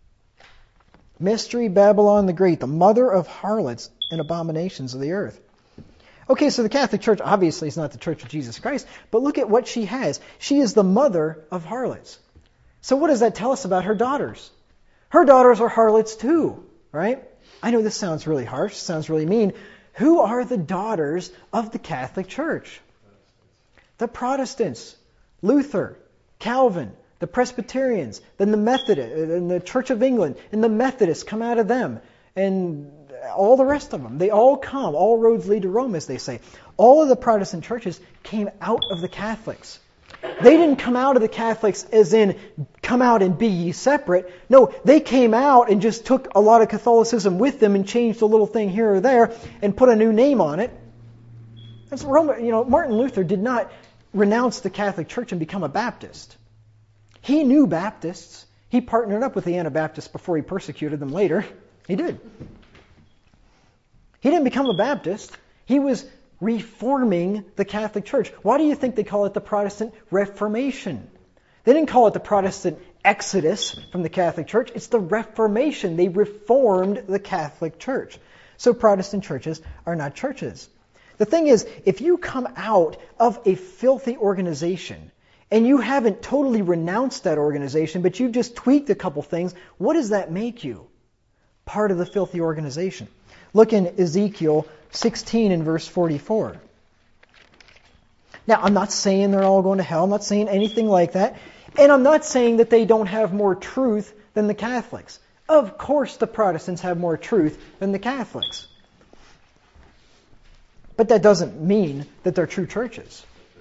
Mystery Babylon the Great, the mother of harlots and abominations of the earth. Okay, so the Catholic Church obviously is not the Church of Jesus Christ, but look at what she has. She is the mother of harlots. So what does that tell us about her daughters? Her daughters are harlots too, right? I know this sounds really harsh, sounds really mean. Who are the daughters of the Catholic Church? The Protestants, Luther, Calvin, the Presbyterians, then the Methodists, and the Church of England, and the Methodists come out of them, and all the rest of them. They all come. All roads lead to Rome, as they say. All of the Protestant churches came out of the Catholics. They didn't come out of the Catholics as in, come out and be ye separate. No, they came out and just took a lot of Catholicism with them and changed a little thing here or there and put a new name on it. That's Roman, you know, Martin Luther did not renounce the Catholic Church and become a Baptist. He knew Baptists. He partnered up with the Anabaptists before he persecuted them later. He did. He didn't become a Baptist. He was reforming the Catholic Church. Why do you think they call it the Protestant Reformation? They didn't call it the Protestant Exodus from the Catholic Church. It's the Reformation. They reformed the Catholic Church. So Protestant churches are not churches. The thing is, if you come out of a filthy organization and you haven't totally renounced that organization, but you've just tweaked a couple things, what does that make you? Part of the filthy organization. Look in Ezekiel sixteen and verse forty-four. Now, I'm not saying they're all going to hell. I'm not saying anything like that. And I'm not saying that they don't have more truth than the Catholics. Of course the Protestants have more truth than the Catholics. But that doesn't mean that they're true churches.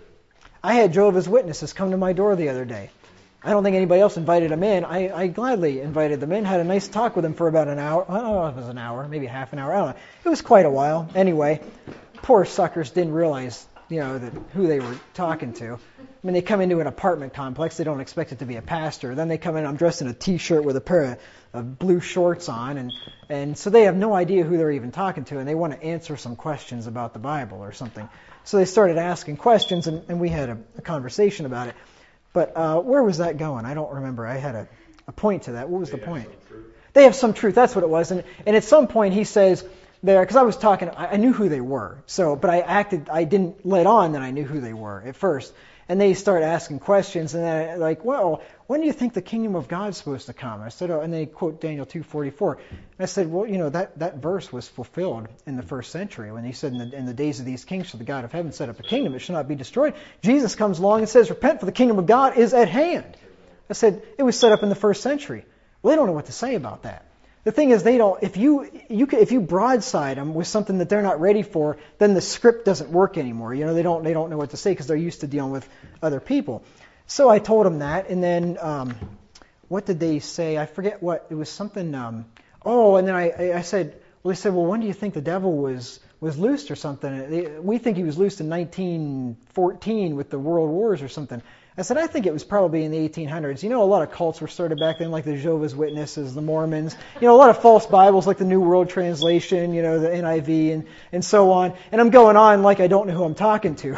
I had Jehovah's Witnesses come to my door the other day. I don't think anybody else invited them in. I, I gladly invited them in, had a nice talk with them for about an hour. I don't know if it was an hour, maybe half an hour. I don't know. It was quite a while. Anyway, poor suckers didn't realize, you know, that who they were talking to. I mean, they come into an apartment complex. They don't expect it to be a pastor. Then they come in, I'm dressed in a T-shirt with a pair of, of blue shorts on. And, and so they have no idea who they're even talking to. And they want to answer some questions about the Bible or something. So they started asking questions, and, and we had a, a conversation about it. But uh, where was that going? I don't remember. I had a, a point to that. What was they the point? They have some truth. That's what it was. And, and at some point he says there, because I was talking, I, I knew who they were. So, but I acted, I didn't let on that I knew who they were at first. And they start asking questions, and then I, like, well, when do you think the kingdom of God's supposed to come? I said, oh, and they quote Daniel two forty-four. And I said, well, you know, that, that verse was fulfilled in the first century when he said, in the, in the days of these kings shall the God of heaven set up a kingdom, it shall not be destroyed. Jesus comes along and says, repent, for the kingdom of God is at hand. I said, it was set up in the first century. Well, they don't know what to say about that. The thing is, they don't. If you you if you broadside them with something that they're not ready for, then the script doesn't work anymore. You know, they don't they don't know what to say because they're used to dealing with other people. So I told them that, and then um, what did they say? I forget what it was. Something. Um, oh, and then I I said, well, they said, well, when do you think the devil was was loosed or something? They, we think he was loosed in nineteen fourteen with the World Wars or something. I said, I think it was probably in the eighteen hundreds. You know, a lot of cults were started back then, like the Jehovah's Witnesses, the Mormons. You know, a lot of false Bibles, like the New World Translation, you know, the N I V, and, and so on. And I'm going on like I don't know who I'm talking to.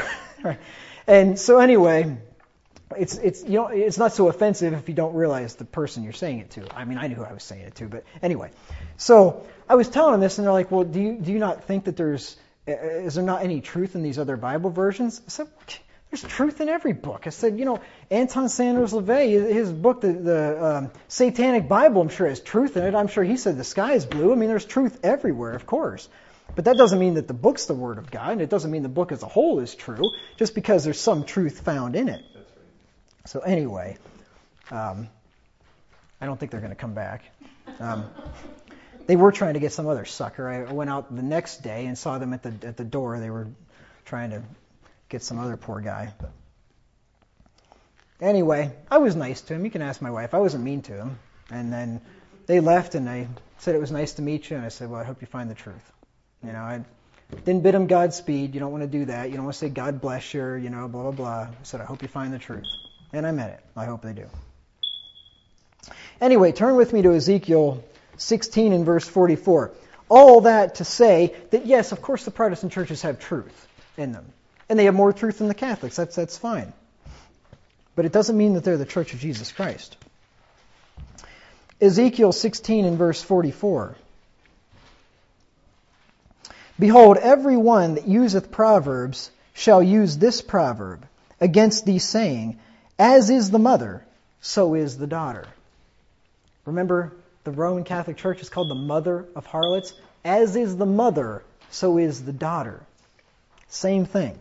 And so anyway, it's it's you know it's not so offensive if you don't realize the person you're saying it to. I mean, I knew who I was saying it to, but anyway. So I was telling them this, and they're like, well, do you do you not think that there's is there not any truth in these other Bible versions? I said, there's truth in every book. I said, you know, Anton Sanders LaVey, his book, the, the um, Satanic Bible, I'm sure has truth in it. I'm sure he said the sky is blue. I mean, there's truth everywhere, of course. But that doesn't mean that the book's the Word of God, and it doesn't mean the book as a whole is true, just because there's some truth found in it. That's right. So anyway, um, I don't think they're going to come back. Um, they were trying to get some other sucker. I went out the next day and saw them at the at the door. They were trying to get some other poor guy. But anyway, I was nice to him. You can ask my wife. I wasn't mean to him. And then they left, and they said it was nice to meet you. And I said, well, I hope you find the truth. You know, I didn't bid him Godspeed. You don't want to do that. You don't want to say God bless you, you know, blah, blah, blah. I said, I hope you find the truth. And I meant it. I hope they do. Anyway, turn with me to Ezekiel sixteen and verse forty-four. All that to say that, yes, of course the Protestant churches have truth in them. And they have more truth than the Catholics. That's that's fine. But it doesn't mean that they're the Church of Jesus Christ. Ezekiel sixteen and verse forty-four. Behold, every one that useth proverbs shall use this proverb against thee, saying, as is the mother, so is the daughter. Remember, the Roman Catholic Church is called the mother of harlots. As is the mother, so is the daughter. Same thing.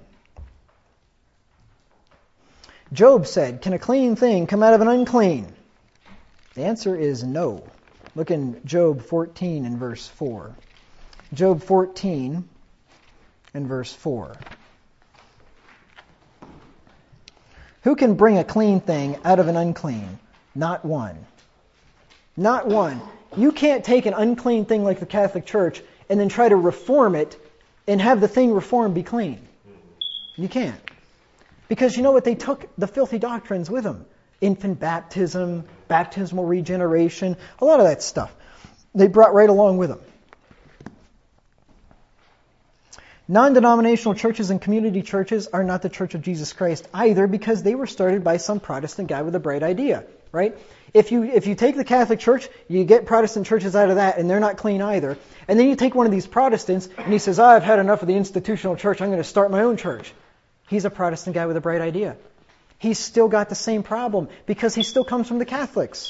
Job said, can a clean thing come out of an unclean? The answer is no. Look in Job fourteen and verse four. Job fourteen and verse four. Who can bring a clean thing out of an unclean? Not one. Not one. You can't take an unclean thing like the Catholic Church and then try to reform it and have the thing reformed be clean. You can't. Because you know what? They took the filthy doctrines with them. Infant baptism, baptismal regeneration, a lot of that stuff. They brought right along with them. Non-denominational churches and community churches are not the Church of Jesus Christ either, because they were started by some Protestant guy with a bright idea, right? If you if you take the Catholic Church, you get Protestant churches out of that, and they're not clean either. And then you take one of these Protestants, and he says, oh, I've had enough of the institutional church, I'm going to start my own church. He's a Protestant guy with a bright idea. He's still got the same problem, because he still comes from the Catholics.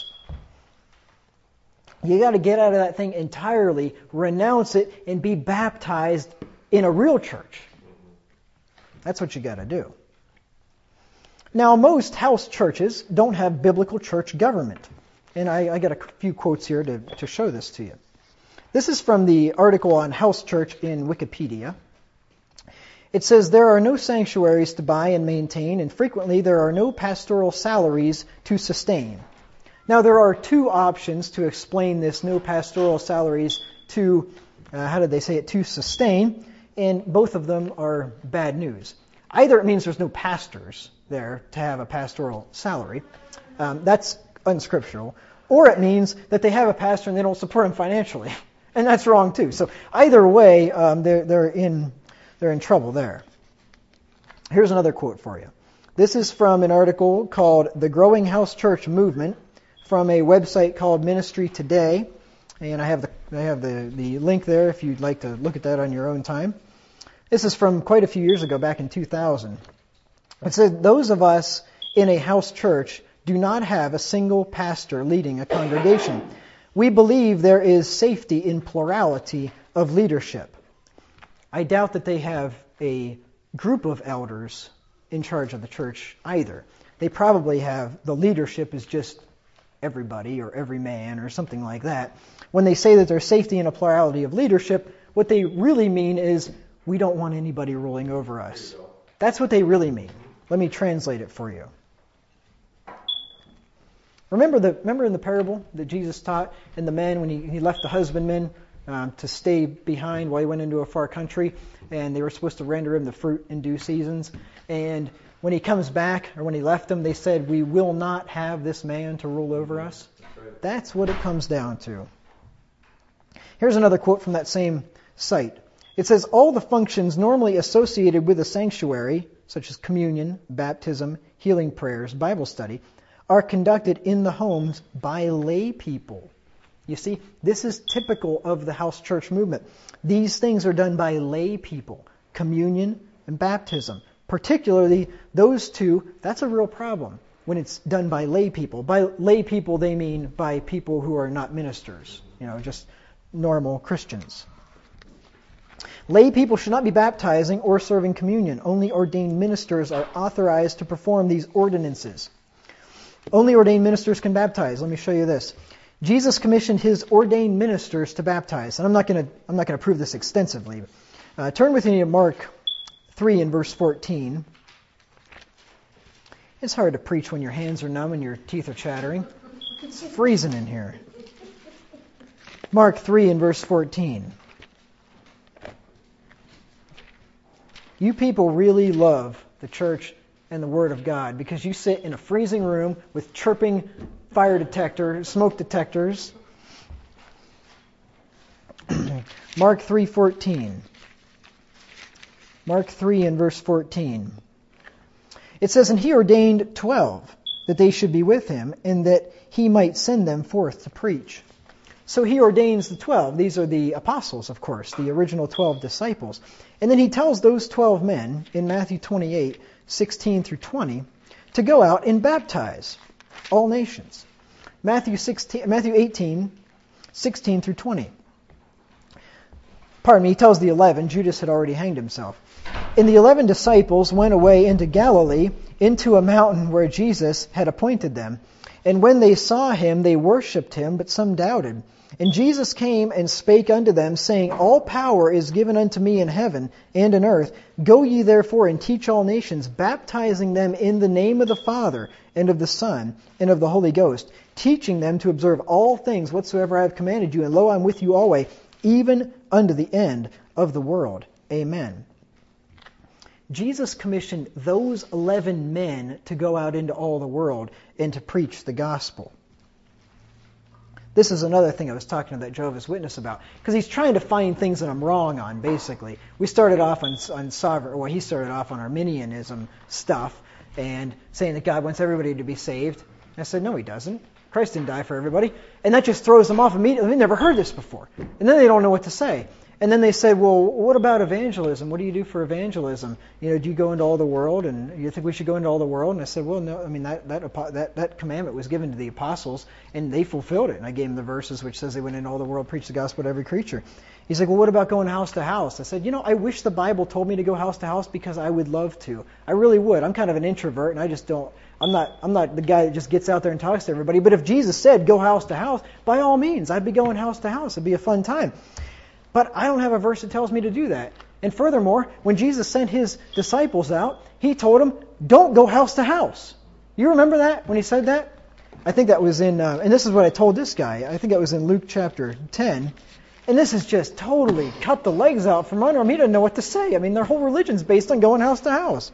You got to get out of that thing entirely, renounce it, and be baptized in a real church. That's what you got to do. Now, most house churches don't have biblical church government. And I, I got a few quotes here to, to show this to you. This is from the article on house church in Wikipedia. It says, there are no sanctuaries to buy and maintain, and frequently there are no pastoral salaries to sustain. Now, there are two options to explain this no pastoral salaries to, uh, how did they say it, to sustain, and both of them are bad news. Either it means there's no pastors there to have a pastoral salary. Um, that's unscriptural. Or it means that they have a pastor and they don't support him financially. And that's wrong too. So either way, um, they're, they're in they're in trouble there. Here's another quote for you. This is from an article called The Growing House Church Movement from a website called Ministry Today. And I have the I have the, the link there if you'd like to look at that on your own time. This is from quite a few years ago, back in two thousand. It said, those of us in a house church do not have a single pastor leading a congregation. We believe there is safety in plurality of leadership. I doubt that they have a group of elders in charge of the church either. They probably have, the leadership is just everybody or every man or something like that. When they say that there's safety in a plurality of leadership, what they really mean is we don't want anybody ruling over us. That's what they really mean. Let me translate it for you. Remember the remember in the parable that Jesus taught, and the man when he, he left the husbandmen um, to stay behind while he went into a far country, and they were supposed to render him the fruit in due seasons. And when he comes back, or when he left them, they said, we will not have this man to rule over us. That's right. That's what it comes down to. Here's another quote from that same site. It says, all the functions normally associated with a sanctuary, such as communion, baptism, healing prayers, Bible study, are conducted in the homes by lay people. You see, this is typical of the house church movement. These things are done by lay people, communion and baptism. Particularly those two, that's a real problem when it's done by lay people. By lay people, they mean by people who are not ministers, you know, just normal Christians. Lay people should not be baptizing or serving communion. Only ordained ministers are authorized to perform these ordinances. Only ordained ministers can baptize. Let me show you this. Jesus commissioned his ordained ministers to baptize. And I'm not going to I'm not going to prove this extensively. Uh, turn with me to Mark three and verse fourteen. It's hard to preach when your hands are numb and your teeth are chattering. It's freezing in here. Mark three and verse fourteen. You people really love the church and the Word of God because you sit in a freezing room with chirping fire detectors, smoke detectors. Mark three fourteen. Mark three and verse fourteen. It says, and he ordained twelve, that they should be with him, and that he might send them forth to preach. So he ordains the twelve. These are the apostles, of course, the original twelve disciples. And then he tells those twelve men in Matthew twenty-eight, sixteen through twenty, to go out and baptize all nations. Matthew sixteen, Matthew eighteen, sixteen through twenty. Pardon me, he tells the eleven. Judas had already hanged himself. And the eleven disciples went away into Galilee, into a mountain where Jesus had appointed them. And when they saw him, they worshipped him, but some doubted. And Jesus came and spake unto them, saying, All power is given unto me in heaven and in earth. Go ye therefore and teach all nations, baptizing them in the name of the Father, and of the Son, and of the Holy Ghost, teaching them to observe all things whatsoever I have commanded you. And lo, I am with you always, even unto the end of the world. Amen. Jesus commissioned those eleven men to go out into all the world and to preach the gospel. This is another thing I was talking to that Jehovah's Witness about, because he's trying to find things that I'm wrong on, basically. We started off on, on sovereign, well, he started off on Arminianism stuff, and saying that God wants everybody to be saved. And I said, no, he doesn't. Christ didn't die for everybody. And that just throws them off immediately. They've never heard this before. And then they don't know what to say. And then they said, well, what about evangelism? What do you do for evangelism? You know, do you go into all the world? And you think we should go into all the world? And I said, well, no. I mean, that that that, that commandment was given to the apostles, and they fulfilled it. And I gave them the verses which says they went into all the world, preach the gospel to every creature. He's like, well, what about going house to house? I said, you know, I wish the Bible told me to go house to house, because I would love to. I really would. I'm kind of an introvert, and I just don't. I'm not. I'm not the guy that just gets out there and talks to everybody. But if Jesus said go house to house, by all means, I'd be going house to house. It'd be a fun time. But I don't have a verse that tells me to do that. And furthermore, when Jesus sent his disciples out, he told them, don't go house to house. You remember that when he said that? I think that was in, uh, and this is what I told this guy. I think that was in Luke chapter ten. And this is just totally cut the legs out from under him. He doesn't know what to say. I mean, their whole religion's based on going house to house.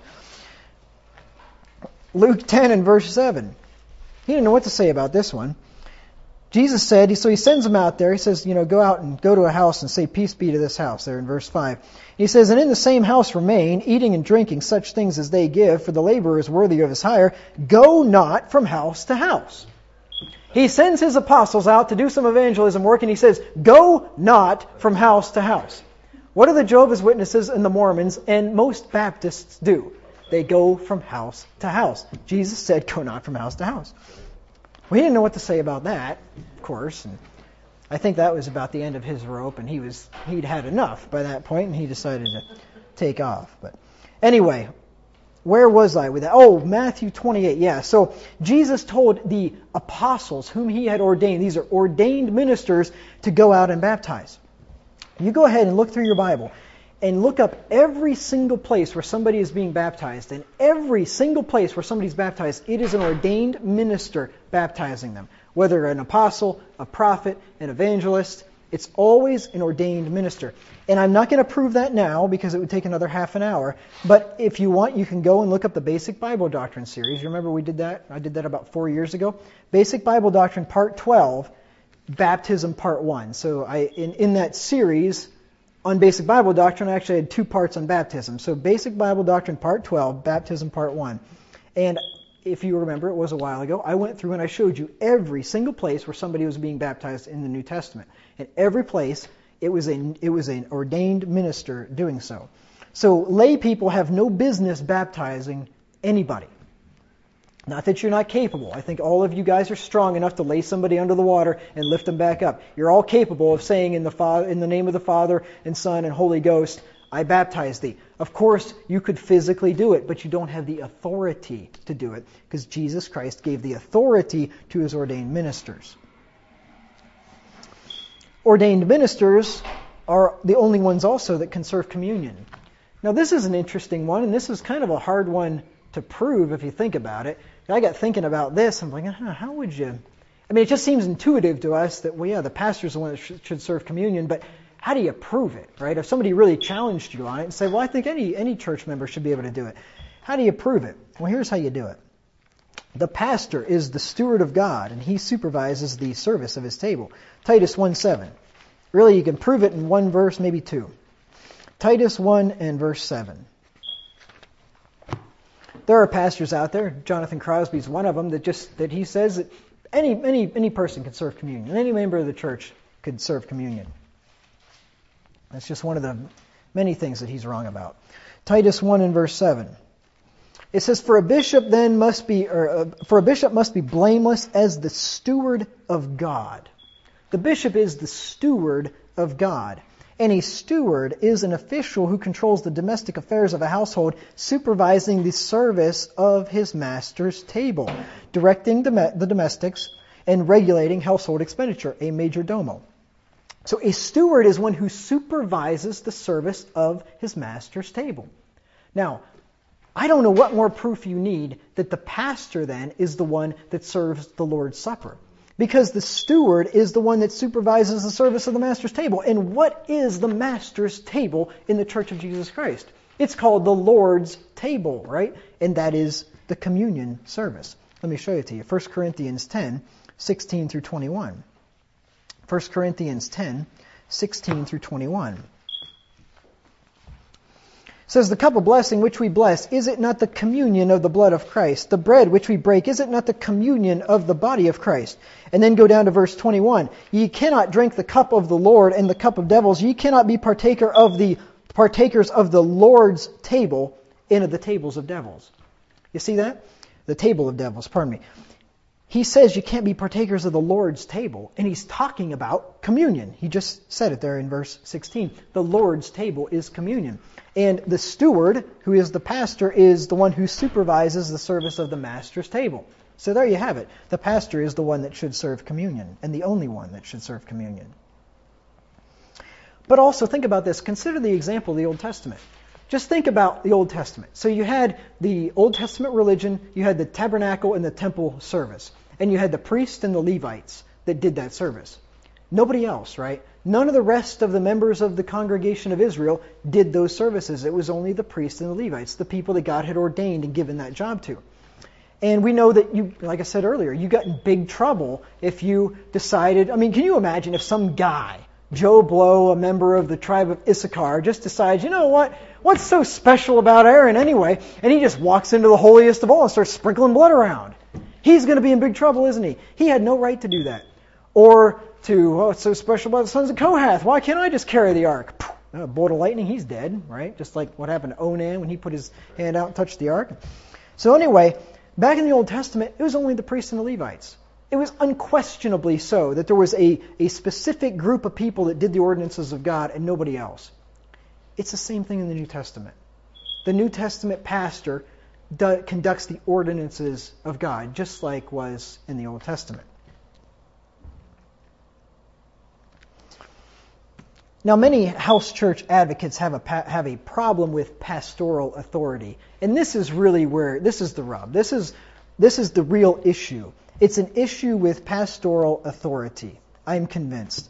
Luke ten and verse seven. He didn't know what to say about this one. Jesus said, so he sends them out there. He says, you know, go out and go to a house and say, peace be to this house, there in verse five. He says, and in the same house remain, eating and drinking such things as they give, for the laborer is worthy of his hire. Go not from house to house. He sends his apostles out to do some evangelism work, and he says, go not from house to house. What do the Jehovah's Witnesses and the Mormons and most Baptists do? They go from house to house. Jesus said, go not from house to house. Well, he didn't know what to say about that, of course. And I think that was about the end of his rope, and he was he'd had enough by that point, and he decided to take off. But anyway, where was I with that? Oh, Matthew twenty-eight. Yeah. So Jesus told the apostles whom he had ordained, these are ordained ministers, to go out and baptize. You go ahead and look through your Bible and look up every single place where somebody is being baptized. And every single place where somebody's baptized, it is an ordained minister baptizing them. Whether an apostle, a prophet, an evangelist, it's always an ordained minister. And I'm not going to prove that now because it would take another half an hour. But if you want, you can go and look up the Basic Bible Doctrine series. You remember we did that? I did that about four years ago. Basic Bible Doctrine Part twelve, Baptism Part one. So I in, in that series on Basic Bible Doctrine, I actually had two parts on baptism. So Basic Bible Doctrine Part twelve, Baptism Part one. And if you remember, it was a while ago, I went through and I showed you every single place where somebody was being baptized in the New Testament. And every place, it was a, it was an ordained minister doing so. So lay people have no business baptizing anybody. Not that you're not capable. I think all of you guys are strong enough to lay somebody under the water and lift them back up. You're all capable of saying in the Father, in the name of the Father and Son and Holy Ghost, I baptize thee. Of course, you could physically do it, but you don't have the authority to do it because Jesus Christ gave the authority to his ordained ministers. Ordained ministers are the only ones also that can serve communion. Now, this is an interesting one, and this is kind of a hard one to prove if you think about it. I got thinking about this. I'm like, huh, how would you? I mean, it just seems intuitive to us that, well, yeah, the pastor's the one that sh- should serve communion, but how do you prove it, right? If somebody really challenged you on it and said, well, I think any, any church member should be able to do it. How do you prove it? Well, here's how you do it. The pastor is the steward of God, and he supervises the service of his table. Titus one seven. Really, you can prove it in one verse, maybe two. Titus one and verse seven. There are pastors out there, Jonathan Crosby's one of them, that just that he says that any any any person can serve communion. Any member of the church could serve communion. That's just one of the many things that he's wrong about. Titus one and verse seven. It says, "For a bishop then must be, or uh, for a bishop must be blameless as the steward of God." The bishop is the steward of God. And a steward is an official who controls the domestic affairs of a household, supervising the service of his master's table, directing the domestics and regulating household expenditure, a major domo. So a steward is one who supervises the service of his master's table. Now, I don't know what more proof you need that the pastor then is the one that serves the Lord's Supper. Because the steward is the one that supervises the service of the master's table. And what is the master's table in the Church of Jesus Christ? It's called the Lord's table, right? And that is the communion service. Let me show it to you. First Corinthians ten, sixteen through twenty-one. First Corinthians ten, sixteen through twenty-one. It says, the cup of blessing which we bless, is it not the communion of the blood of Christ? The bread which we break, is it not the communion of the body of Christ? And then go down to verse twenty-one. Ye cannot drink the cup of the Lord and the cup of devils. Ye cannot be partaker of the partakers of the Lord's table and of the tables of devils. You see that? The table of devils, pardon me. He says you can't be partakers of the Lord's table, and he's talking about communion. He just said it there in verse sixteen. The Lord's table is communion. And the steward, who is the pastor, is the one who supervises the service of the master's table. So there you have it. The pastor is the one that should serve communion, and the only one that should serve communion. But also think about this. Consider the example of the Old Testament. Just think about the Old Testament. So you had the Old Testament religion, you had the tabernacle and the temple service, and you had the priests and the Levites that did that service. Nobody else, right? None of the rest of the members of the congregation of Israel did those services. It was only the priests and the Levites, the people that God had ordained and given that job to. And we know that you, like I said earlier, you got in big trouble if you decided, I mean, can you imagine if some guy, Joe Blow, a member of the tribe of Issachar, just decides, you know what, what's so special about Aaron anyway? And he just walks into the holiest of all and starts sprinkling blood around. He's going to be in big trouble, isn't he? He had no right to do that. Or to, oh, it's so special about the sons of Kohath. Why can't I just carry the ark? A bolt of lightning, he's dead, right? Just like what happened to Onan when he put his hand out and touched the ark. So anyway, back in the Old Testament, it was only the priests and the Levites. It was unquestionably so that there was a, a specific group of people that did the ordinances of God and nobody else. It's the same thing in the New Testament. The New Testament pastor do, conducts the ordinances of God, just like was in the Old Testament. Now, many house church advocates have a have a problem with pastoral authority, and this is really where this is the rub. This is this is the real issue. It's an issue with pastoral authority. I'm convinced.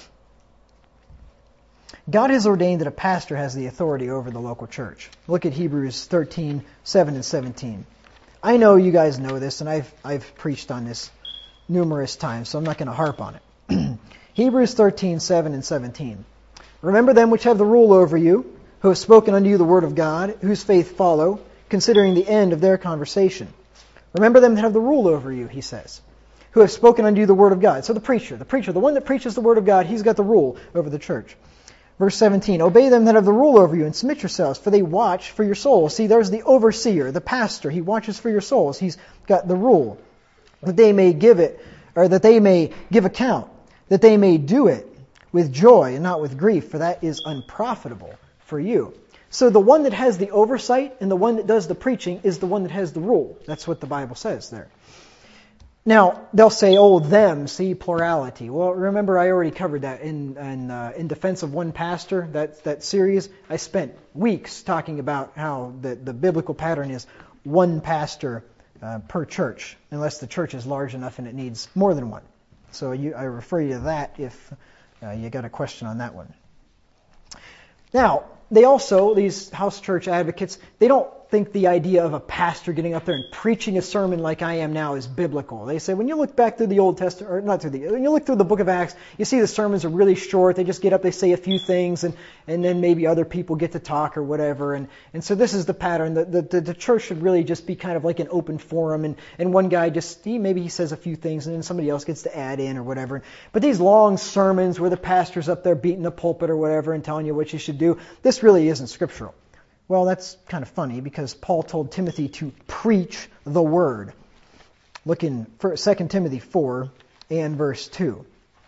God has ordained that a pastor has the authority over the local church. Look at Hebrews thirteen, seven and seventeen. I know you guys know this, and I've I've preached on this numerous times, so I'm not going to harp on it. Hebrews thirteen, seven and seventeen. Remember them which have the rule over you, who have spoken unto you the word of God, whose faith follow, considering the end of their conversation. Remember them that have the rule over you, he says, who have spoken unto you the word of God. So the preacher, the preacher, the one that preaches the word of God, he's got the rule over the church. Verse seventeen, obey them that have the rule over you and submit yourselves, for they watch for your souls. See, there's the overseer, the pastor. He watches for your souls. He's got the rule that they may give it, or that they may give account, that they may do it with joy and not with grief, for that is unprofitable for you. So the one that has the oversight and the one that does the preaching is the one that has the rule. That's what the Bible says there. Now, they'll say, oh, them, see, plurality. Well, remember, I already covered that in in, uh, in Defense of One Pastor, that, that series. I spent weeks talking about how the, the biblical pattern is one pastor uh, per church, unless the church is large enough and it needs more than one. So you, I refer you to that if uh, you got a question on that one. Now, they also, these house church advocates, they don't think the idea of a pastor getting up there and preaching a sermon like I am now is biblical. They say when you look back through the Old Testament, or not through the, when you look through the book of Acts, you see the sermons are really short. They just get up, they say a few things, and, and then maybe other people get to talk or whatever. And, and so this is the pattern. The, the, the, the church should really just be kind of like an open forum, and, and one guy just, he, maybe he says a few things, and then somebody else gets to add in or whatever. But these long sermons where the pastor's up there beating the pulpit or whatever and telling you what you should do, this really isn't scriptural. Well, that's kind of funny because Paul told Timothy to preach the word. Look in Second Timothy four and verse two.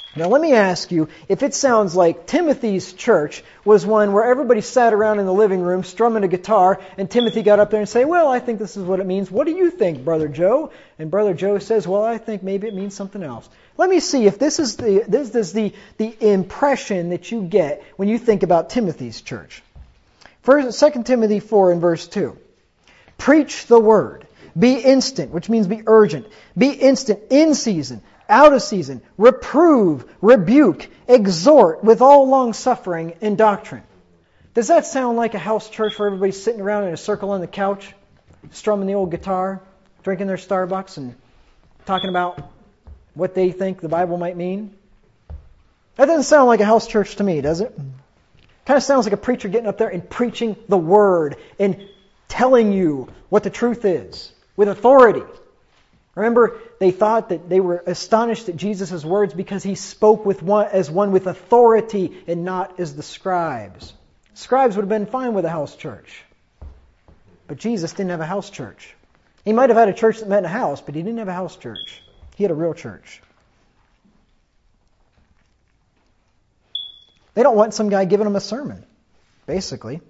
Now let me ask you, if it sounds like Timothy's church was one where everybody sat around in the living room strumming a guitar, and Timothy got up there and say, well, I think this is what it means. What do you think, Brother Joe? And Brother Joe says, well, I think maybe it means something else. Let me see if this is the this is the, the impression that you get when you think about Timothy's church. First, Second Timothy four and verse two. Preach the word. Be instant, which means be urgent. Be instant in season, out of season, reprove, rebuke, exhort with all long suffering and doctrine. Does that sound like a house church where everybody's sitting around in a circle on the couch, strumming the old guitar, drinking their Starbucks, and talking about what they think the Bible might mean? That doesn't sound like a house church to me, does it? Kind of sounds like a preacher getting up there and preaching the word and telling you what the truth is with authority. Remember, they thought that they were astonished at Jesus' words because he spoke with one, as one with authority and not as the scribes. Scribes would have been fine with a house church. But Jesus didn't have a house church. He might have had a church that met in a house, but he didn't have a house church. He had a real church. They don't want some guy giving them a sermon, basically.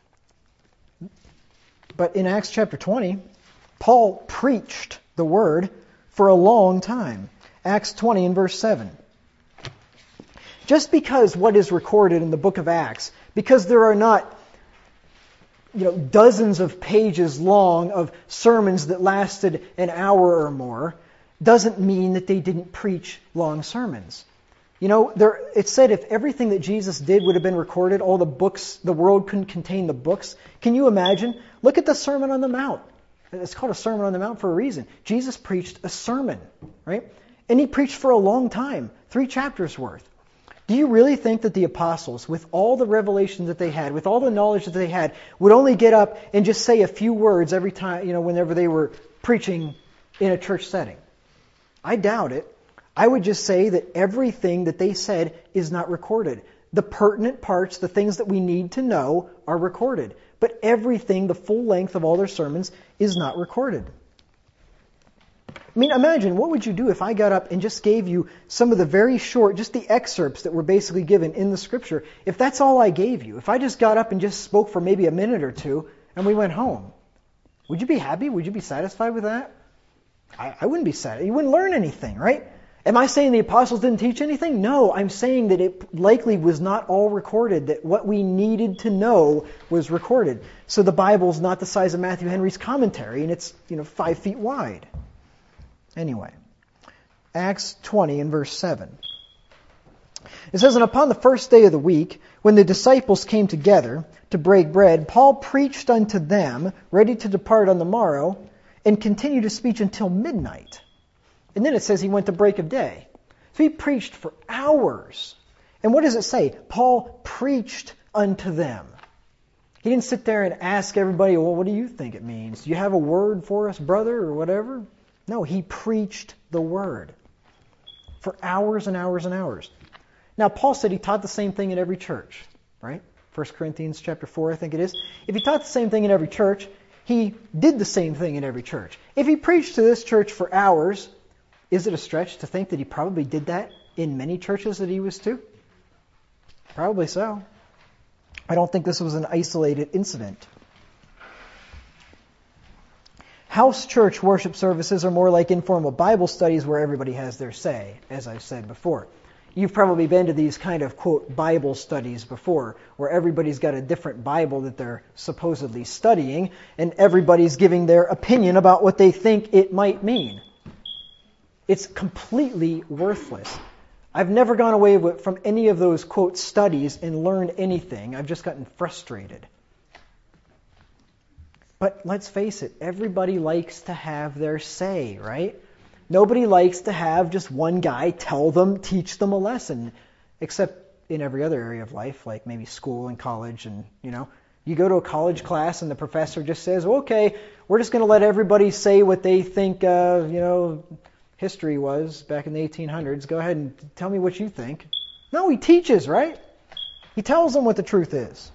But in Acts chapter twenty, Paul preached the word for a long time. Acts twenty and verse seven. Just because what is recorded in the book of Acts, because there are not, you know, dozens of pages long of sermons that lasted an hour or more, doesn't mean that they didn't preach long sermons. You know, there, it said if everything that Jesus did would have been recorded, all the books, the world couldn't contain the books. Can you imagine? Look at the Sermon on the Mount. It's called a Sermon on the Mount for a reason. Jesus preached a sermon, right? And he preached for a long time, three chapters worth. Do you really think that the apostles, with all the revelation that they had, with all the knowledge that they had, would only get up and just say a few words every time, you know, whenever they were preaching in a church setting? I doubt it. I would just say that everything that they said is not recorded. The pertinent parts, the things that we need to know, are recorded. But everything, the full length of all their sermons, is not recorded. I mean, imagine, what would you do if I got up and just gave you some of the very short, just the excerpts that were basically given in the Scripture? If that's all I gave you, if I just got up and just spoke for maybe a minute or two, and we went home, would you be happy? Would you be satisfied with that? I, I wouldn't be satisfied. You wouldn't learn anything, right? Am I saying the apostles didn't teach anything? No, I'm saying that it likely was not all recorded, that what we needed to know was recorded. So the Bible's not the size of Matthew Henry's commentary, and it's, you know, five feet wide. Anyway, Acts twenty and verse seven. It says, and upon the first day of the week, when the disciples came together to break bread, Paul preached unto them, ready to depart on the morrow, and continued his speech until midnight. And then it says he went to break of day. So he preached for hours. And what does it say? Paul preached unto them. He didn't sit there and ask everybody, well, what do you think it means? Do you have a word for us, brother, or whatever? No, he preached the word for hours and hours and hours. Now, Paul said he taught the same thing in every church, right? First Corinthians chapter four, I think it is. If he taught the same thing in every church, he did the same thing in every church. If he preached to this church for hours, is it a stretch to think that he probably did that in many churches that he was to? Probably so. I don't think this was an isolated incident. House church worship services are more like informal Bible studies where everybody has their say, as I've said before. You've probably been to these kind of, quote, Bible studies before, where everybody's got a different Bible that they're supposedly studying, and everybody's giving their opinion about what they think it might mean. It's completely worthless. I've never gone away with, from any of those, quote, studies and learned anything. I've just gotten frustrated. But let's face it, everybody likes to have their say, right? Nobody likes to have just one guy tell them, teach them a lesson, except in every other area of life, like maybe school and college. And, you know, you go to a college class and the professor just says, okay, we're just going to let everybody say what they think, uh, you know, history was back in the eighteen hundreds. Go ahead and tell me what you think. No, he teaches, right? He tells them what the truth is.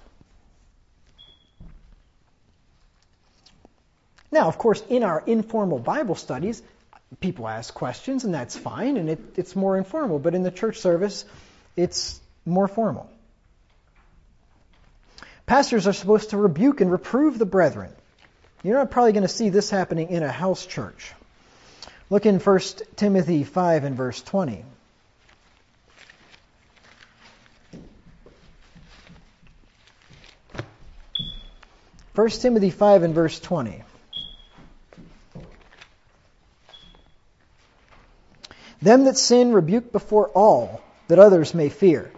Now, of course, in our informal Bible studies, People ask questions, and that's fine, and it, it's more informal. But in the church service, it's more formal. Pastors are supposed to rebuke and reprove the brethren. You're not probably going to see this happening in a house church. Look in First Timothy five and verse twenty. First Timothy five and verse twenty. Them that sin rebuke before all, that others may fear.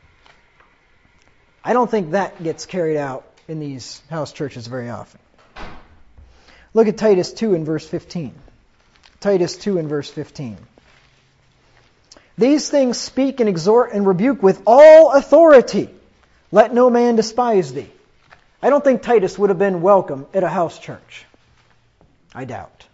I don't think that gets carried out in these house churches very often. Look at Titus two and verse fifteen. Titus two and verse fifteen. These things speak and exhort and rebuke with all authority. Let no man despise thee. I don't think Titus would have been welcome at a house church. I doubt.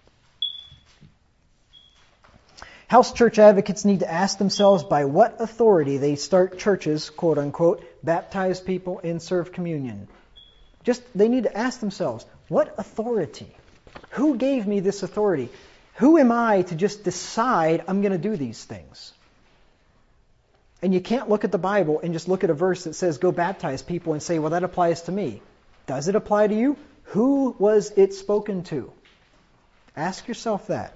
House church advocates need to ask themselves by what authority they start churches, quote unquote, baptize people, and serve communion. Just, they need to ask themselves, what authority? Who gave me this authority? Who am I to just decide I'm going to do these things? And you can't look at the Bible and just look at a verse that says go baptize people and say, well, that applies to me. Does it apply to you? Who was it spoken to? Ask yourself that.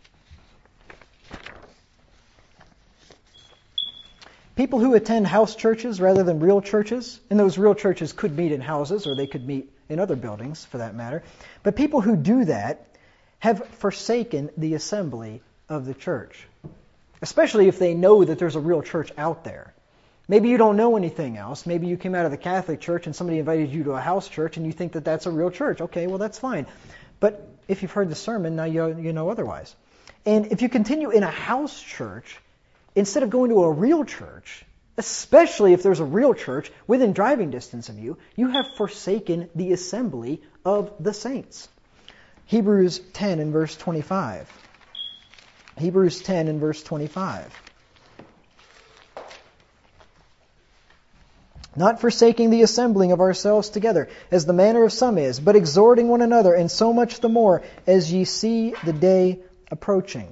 People who attend house churches rather than real churches, and those real churches could meet in houses or they could meet in other buildings for that matter, but people who do that have forsaken the assembly of the church, especially if they know that there's a real church out there. Maybe you don't know anything else. Maybe you came out of the Catholic Church and somebody invited you to a house church and you think that that's a real church. Okay, well that's fine. But if you've heard the sermon, now you, you know otherwise. And if you continue in a house church, instead of going to a real church, especially if there's a real church within driving distance of you, you have forsaken the assembly of the saints. Hebrews ten and verse twenty-five. Hebrews ten and verse twenty-five. Not forsaking the assembling of ourselves together, as the manner of some is, but exhorting one another, and so much the more, as ye see the day approaching.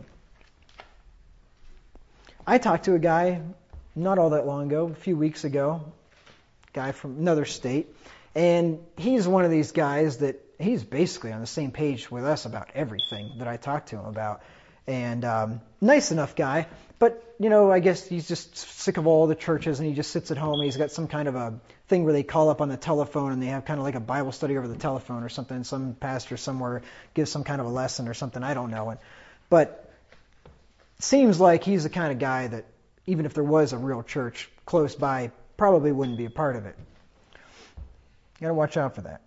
I talked to a guy not all that long ago, a few weeks ago, a guy from another state, and he's one of these guys that he's basically on the same page with us about everything that I talked to him about. And um, nice enough guy, but, you know, I guess he's just sick of all the churches and he just sits at home and he's got some kind of a thing where they call up on the telephone and they have kind of like a Bible study over the telephone or something. Some pastor somewhere gives some kind of a lesson or something, I don't know. But it seems like he's the kind of guy that even if there was a real church close by, probably wouldn't be a part of it. You got to watch out for that.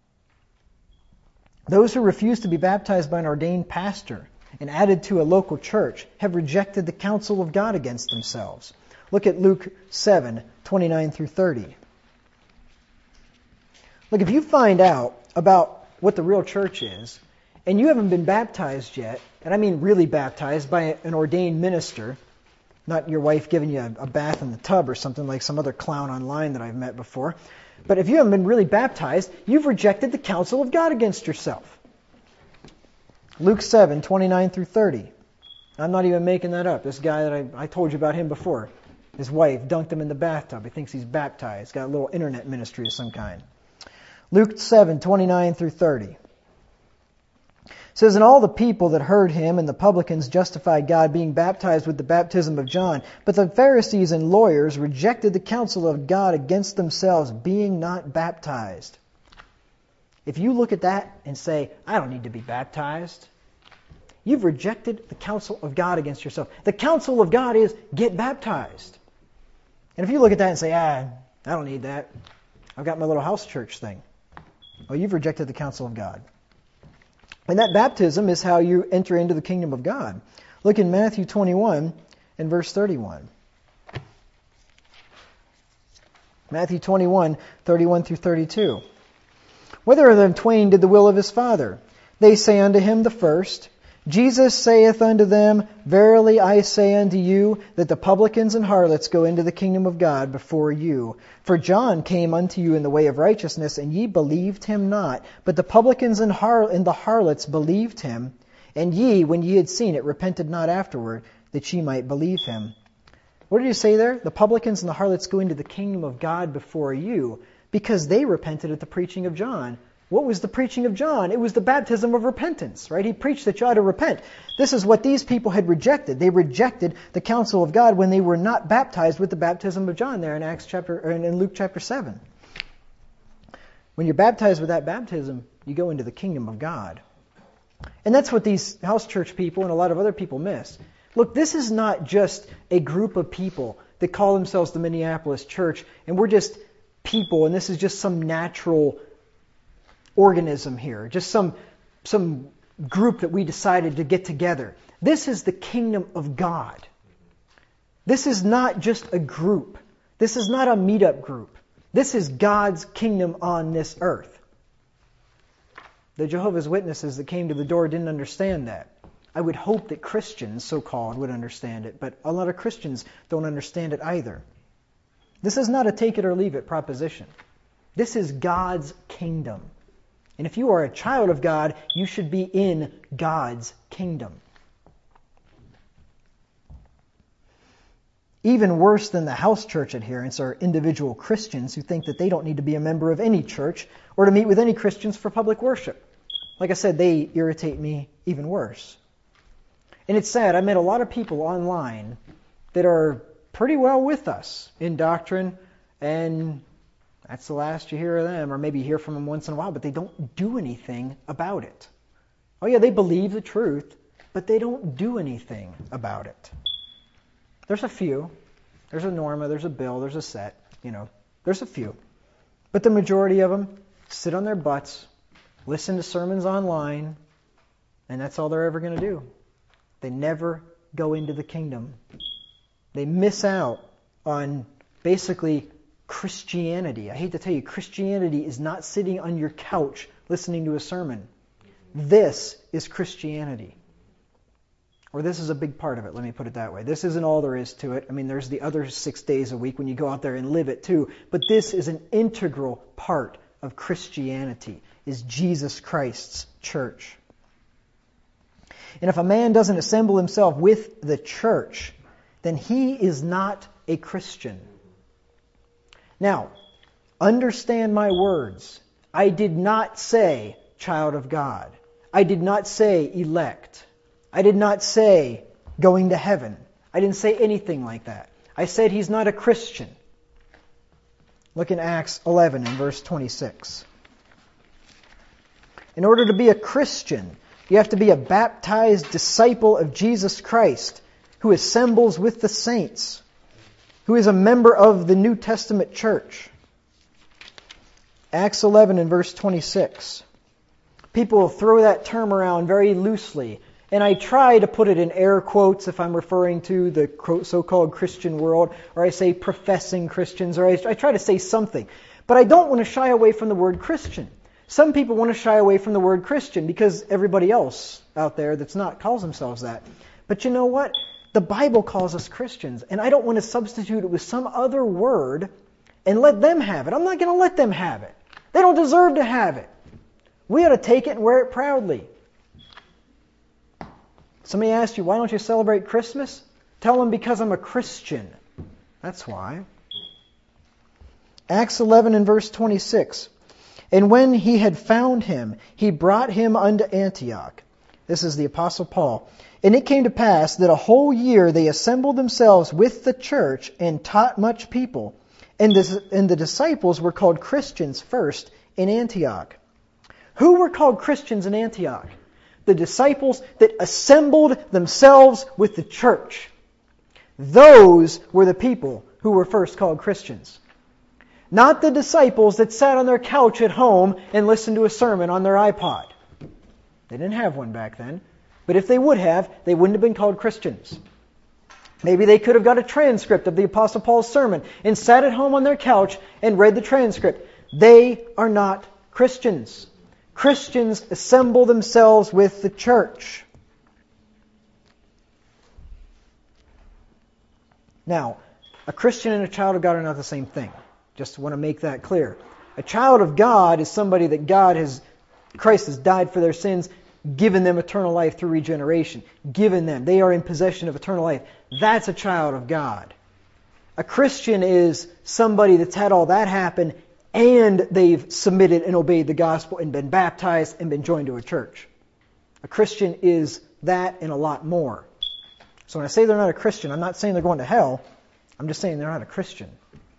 Those who refuse to be baptized by an ordained pastor and added to a local church have rejected the counsel of God against themselves. Look at Luke seven, twenty-nine through thirty. Look, if you find out about what the real church is, and you haven't been baptized yet, and I mean really baptized by an ordained minister, not your wife giving you a, a bath in the tub or something like some other clown online that I've met before, but if you haven't been really baptized, you've rejected the counsel of God against yourself. Luke seven, twenty-nine through thirty. I'm not even making that up. This guy that I, I told you about him before, his wife dunked him in the bathtub. He thinks he's baptized. Got a little internet ministry of some kind. Luke seven, twenty-nine through thirty. It says, and all the people that heard him and the publicans justified God, being baptized with the baptism of John. But the Pharisees and lawyers rejected the counsel of God against themselves, being not baptized. If you look at that and say, I don't need to be baptized, you've rejected the counsel of God against yourself. The counsel of God is, get baptized. And if you look at that and say, ah, I don't need that. I've got my little house church thing. Well, you've rejected the counsel of God. And that baptism is how you enter into the kingdom of God. Look in Matthew twenty-one and verse thirty-one. Matthew twenty-one, thirty-one through thirty-two. Whether of them twain did the will of his Father? They say unto him the first. Jesus saith unto them, verily I say unto you, that the publicans and harlots go into the kingdom of God before you. For John came unto you in the way of righteousness, and ye believed him not. But the publicans and, har- and the harlots believed him. And ye, when ye had seen it, repented not afterward, that ye might believe him. What did you say there? The publicans and the harlots go into the kingdom of God before you because they repented at the preaching of John. What was the preaching of John? It was the baptism of repentance, right? He preached that you ought to repent. This is what these people had rejected. They rejected the counsel of God when they were not baptized with the baptism of John there in Acts chapter or in Luke chapter seven. When you're baptized with that baptism, you go into the kingdom of God. And that's what these house church people and a lot of other people miss. Look, this is not just a group of people that call themselves the Minneapolis church, and we're just people, and this is just some natural organism here, just some some group that we decided to get together. This is the kingdom of God. This is not just a group. This is not a meetup group. This is God's kingdom on this earth. The Jehovah's Witnesses that came to the door didn't understand that. I would hope that Christians, so-called, would understand it, but a lot of Christians don't understand it either. This is not a take it or leave it proposition. This is God's kingdom. And if you are a child of God, you should be in God's kingdom. Even worse than the house church adherents are individual Christians who think that they don't need to be a member of any church or to meet with any Christians for public worship. Like I said, they irritate me even worse. And it's sad, I met a lot of people online that are pretty well with us in doctrine, and that's the last you hear of them, or maybe hear from them once in a while, but they don't do anything about it. Oh yeah, they believe the truth, but they don't do anything about it. There's a few. There's a Norma, there's a Bill, there's a Set, you know. There's a few. But the majority of them sit on their butts, listen to sermons online, and that's all they're ever going to do. They never go into the kingdom. They miss out on basically Christianity. I hate to tell you, Christianity is not sitting on your couch listening to a sermon. This is Christianity. Or this is a big part of it, let me put it that way. This isn't all there is to it. I mean, there's the other six days a week when you go out there and live it too. But this is an integral part of Christianity, is Jesus Christ's church. And if a man doesn't assemble himself with the church, then he is not a Christian. Now, understand my words. I did not say child of God. I did not say elect. I did not say going to heaven. I didn't say anything like that. I said he's not a Christian. Look in Acts eleven and verse twenty-six. In order to be a Christian, you have to be a baptized disciple of Jesus Christ who assembles with the saints, who is a member of the New Testament church. Acts eleven and verse twenty-six. People throw that term around very loosely, and I try to put it in air quotes if I'm referring to the so-called Christian world, or I say professing Christians, or I, I try to say something. But I don't want to shy away from the word Christian. Some people want to shy away from the word Christian because everybody else out there that's not calls themselves that. But you know what? The Bible calls us Christians, and I don't want to substitute it with some other word and let them have it. I'm not going to let them have it. They don't deserve to have it. We ought to take it and wear it proudly. Somebody asked you, why don't you celebrate Christmas? Tell them, because I'm a Christian. That's why. Acts eleven and verse twenty-six. And when he had found him, he brought him unto Antioch. This is the Apostle Paul. And it came to pass that a whole year they assembled themselves with the church and taught much people. And the, and the disciples were called Christians first in Antioch. Who were called Christians in Antioch? The disciples that assembled themselves with the church. Those were the people who were first called Christians. Not the disciples that sat on their couch at home and listened to a sermon on their iPod. They didn't have one back then. But if they would have, they wouldn't have been called Christians. Maybe they could have got a transcript of the Apostle Paul's sermon and sat at home on their couch and read the transcript. They are not Christians. Christians assemble themselves with the church. Now, a Christian and a child of God are not the same thing. Just want to make that clear. A child of God is somebody that God has, Christ has died for their sins, given them eternal life through regeneration. Given them. They are in possession of eternal life. That's a child of God. A Christian is somebody that's had all that happen and they've submitted and obeyed the gospel and been baptized and been joined to a church. A Christian is that and a lot more. So when I say they're not a Christian, I'm not saying they're going to hell. I'm just saying they're not a Christian.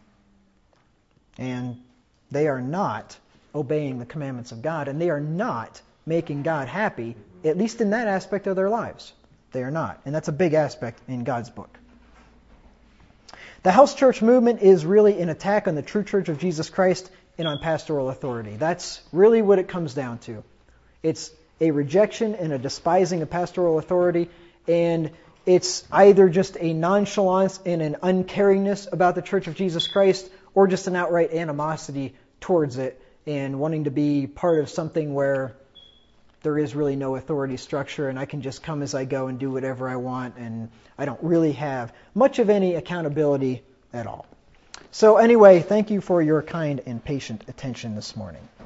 And they are not obeying the commandments of God, and they are not making God happy, at least in that aspect of their lives. They are not. And that's a big aspect in God's book. The house church movement is really an attack on the true church of Jesus Christ and on pastoral authority. That's really what it comes down to. It's a rejection and a despising of pastoral authority, and it's either just a nonchalance and an uncaringness about the church of Jesus Christ, or just an outright animosity towards it and wanting to be part of something where there is really no authority structure and I can just come as I go and do whatever I want, and I don't really have much of any accountability at all. So anyway, thank you for your kind and patient attention this morning.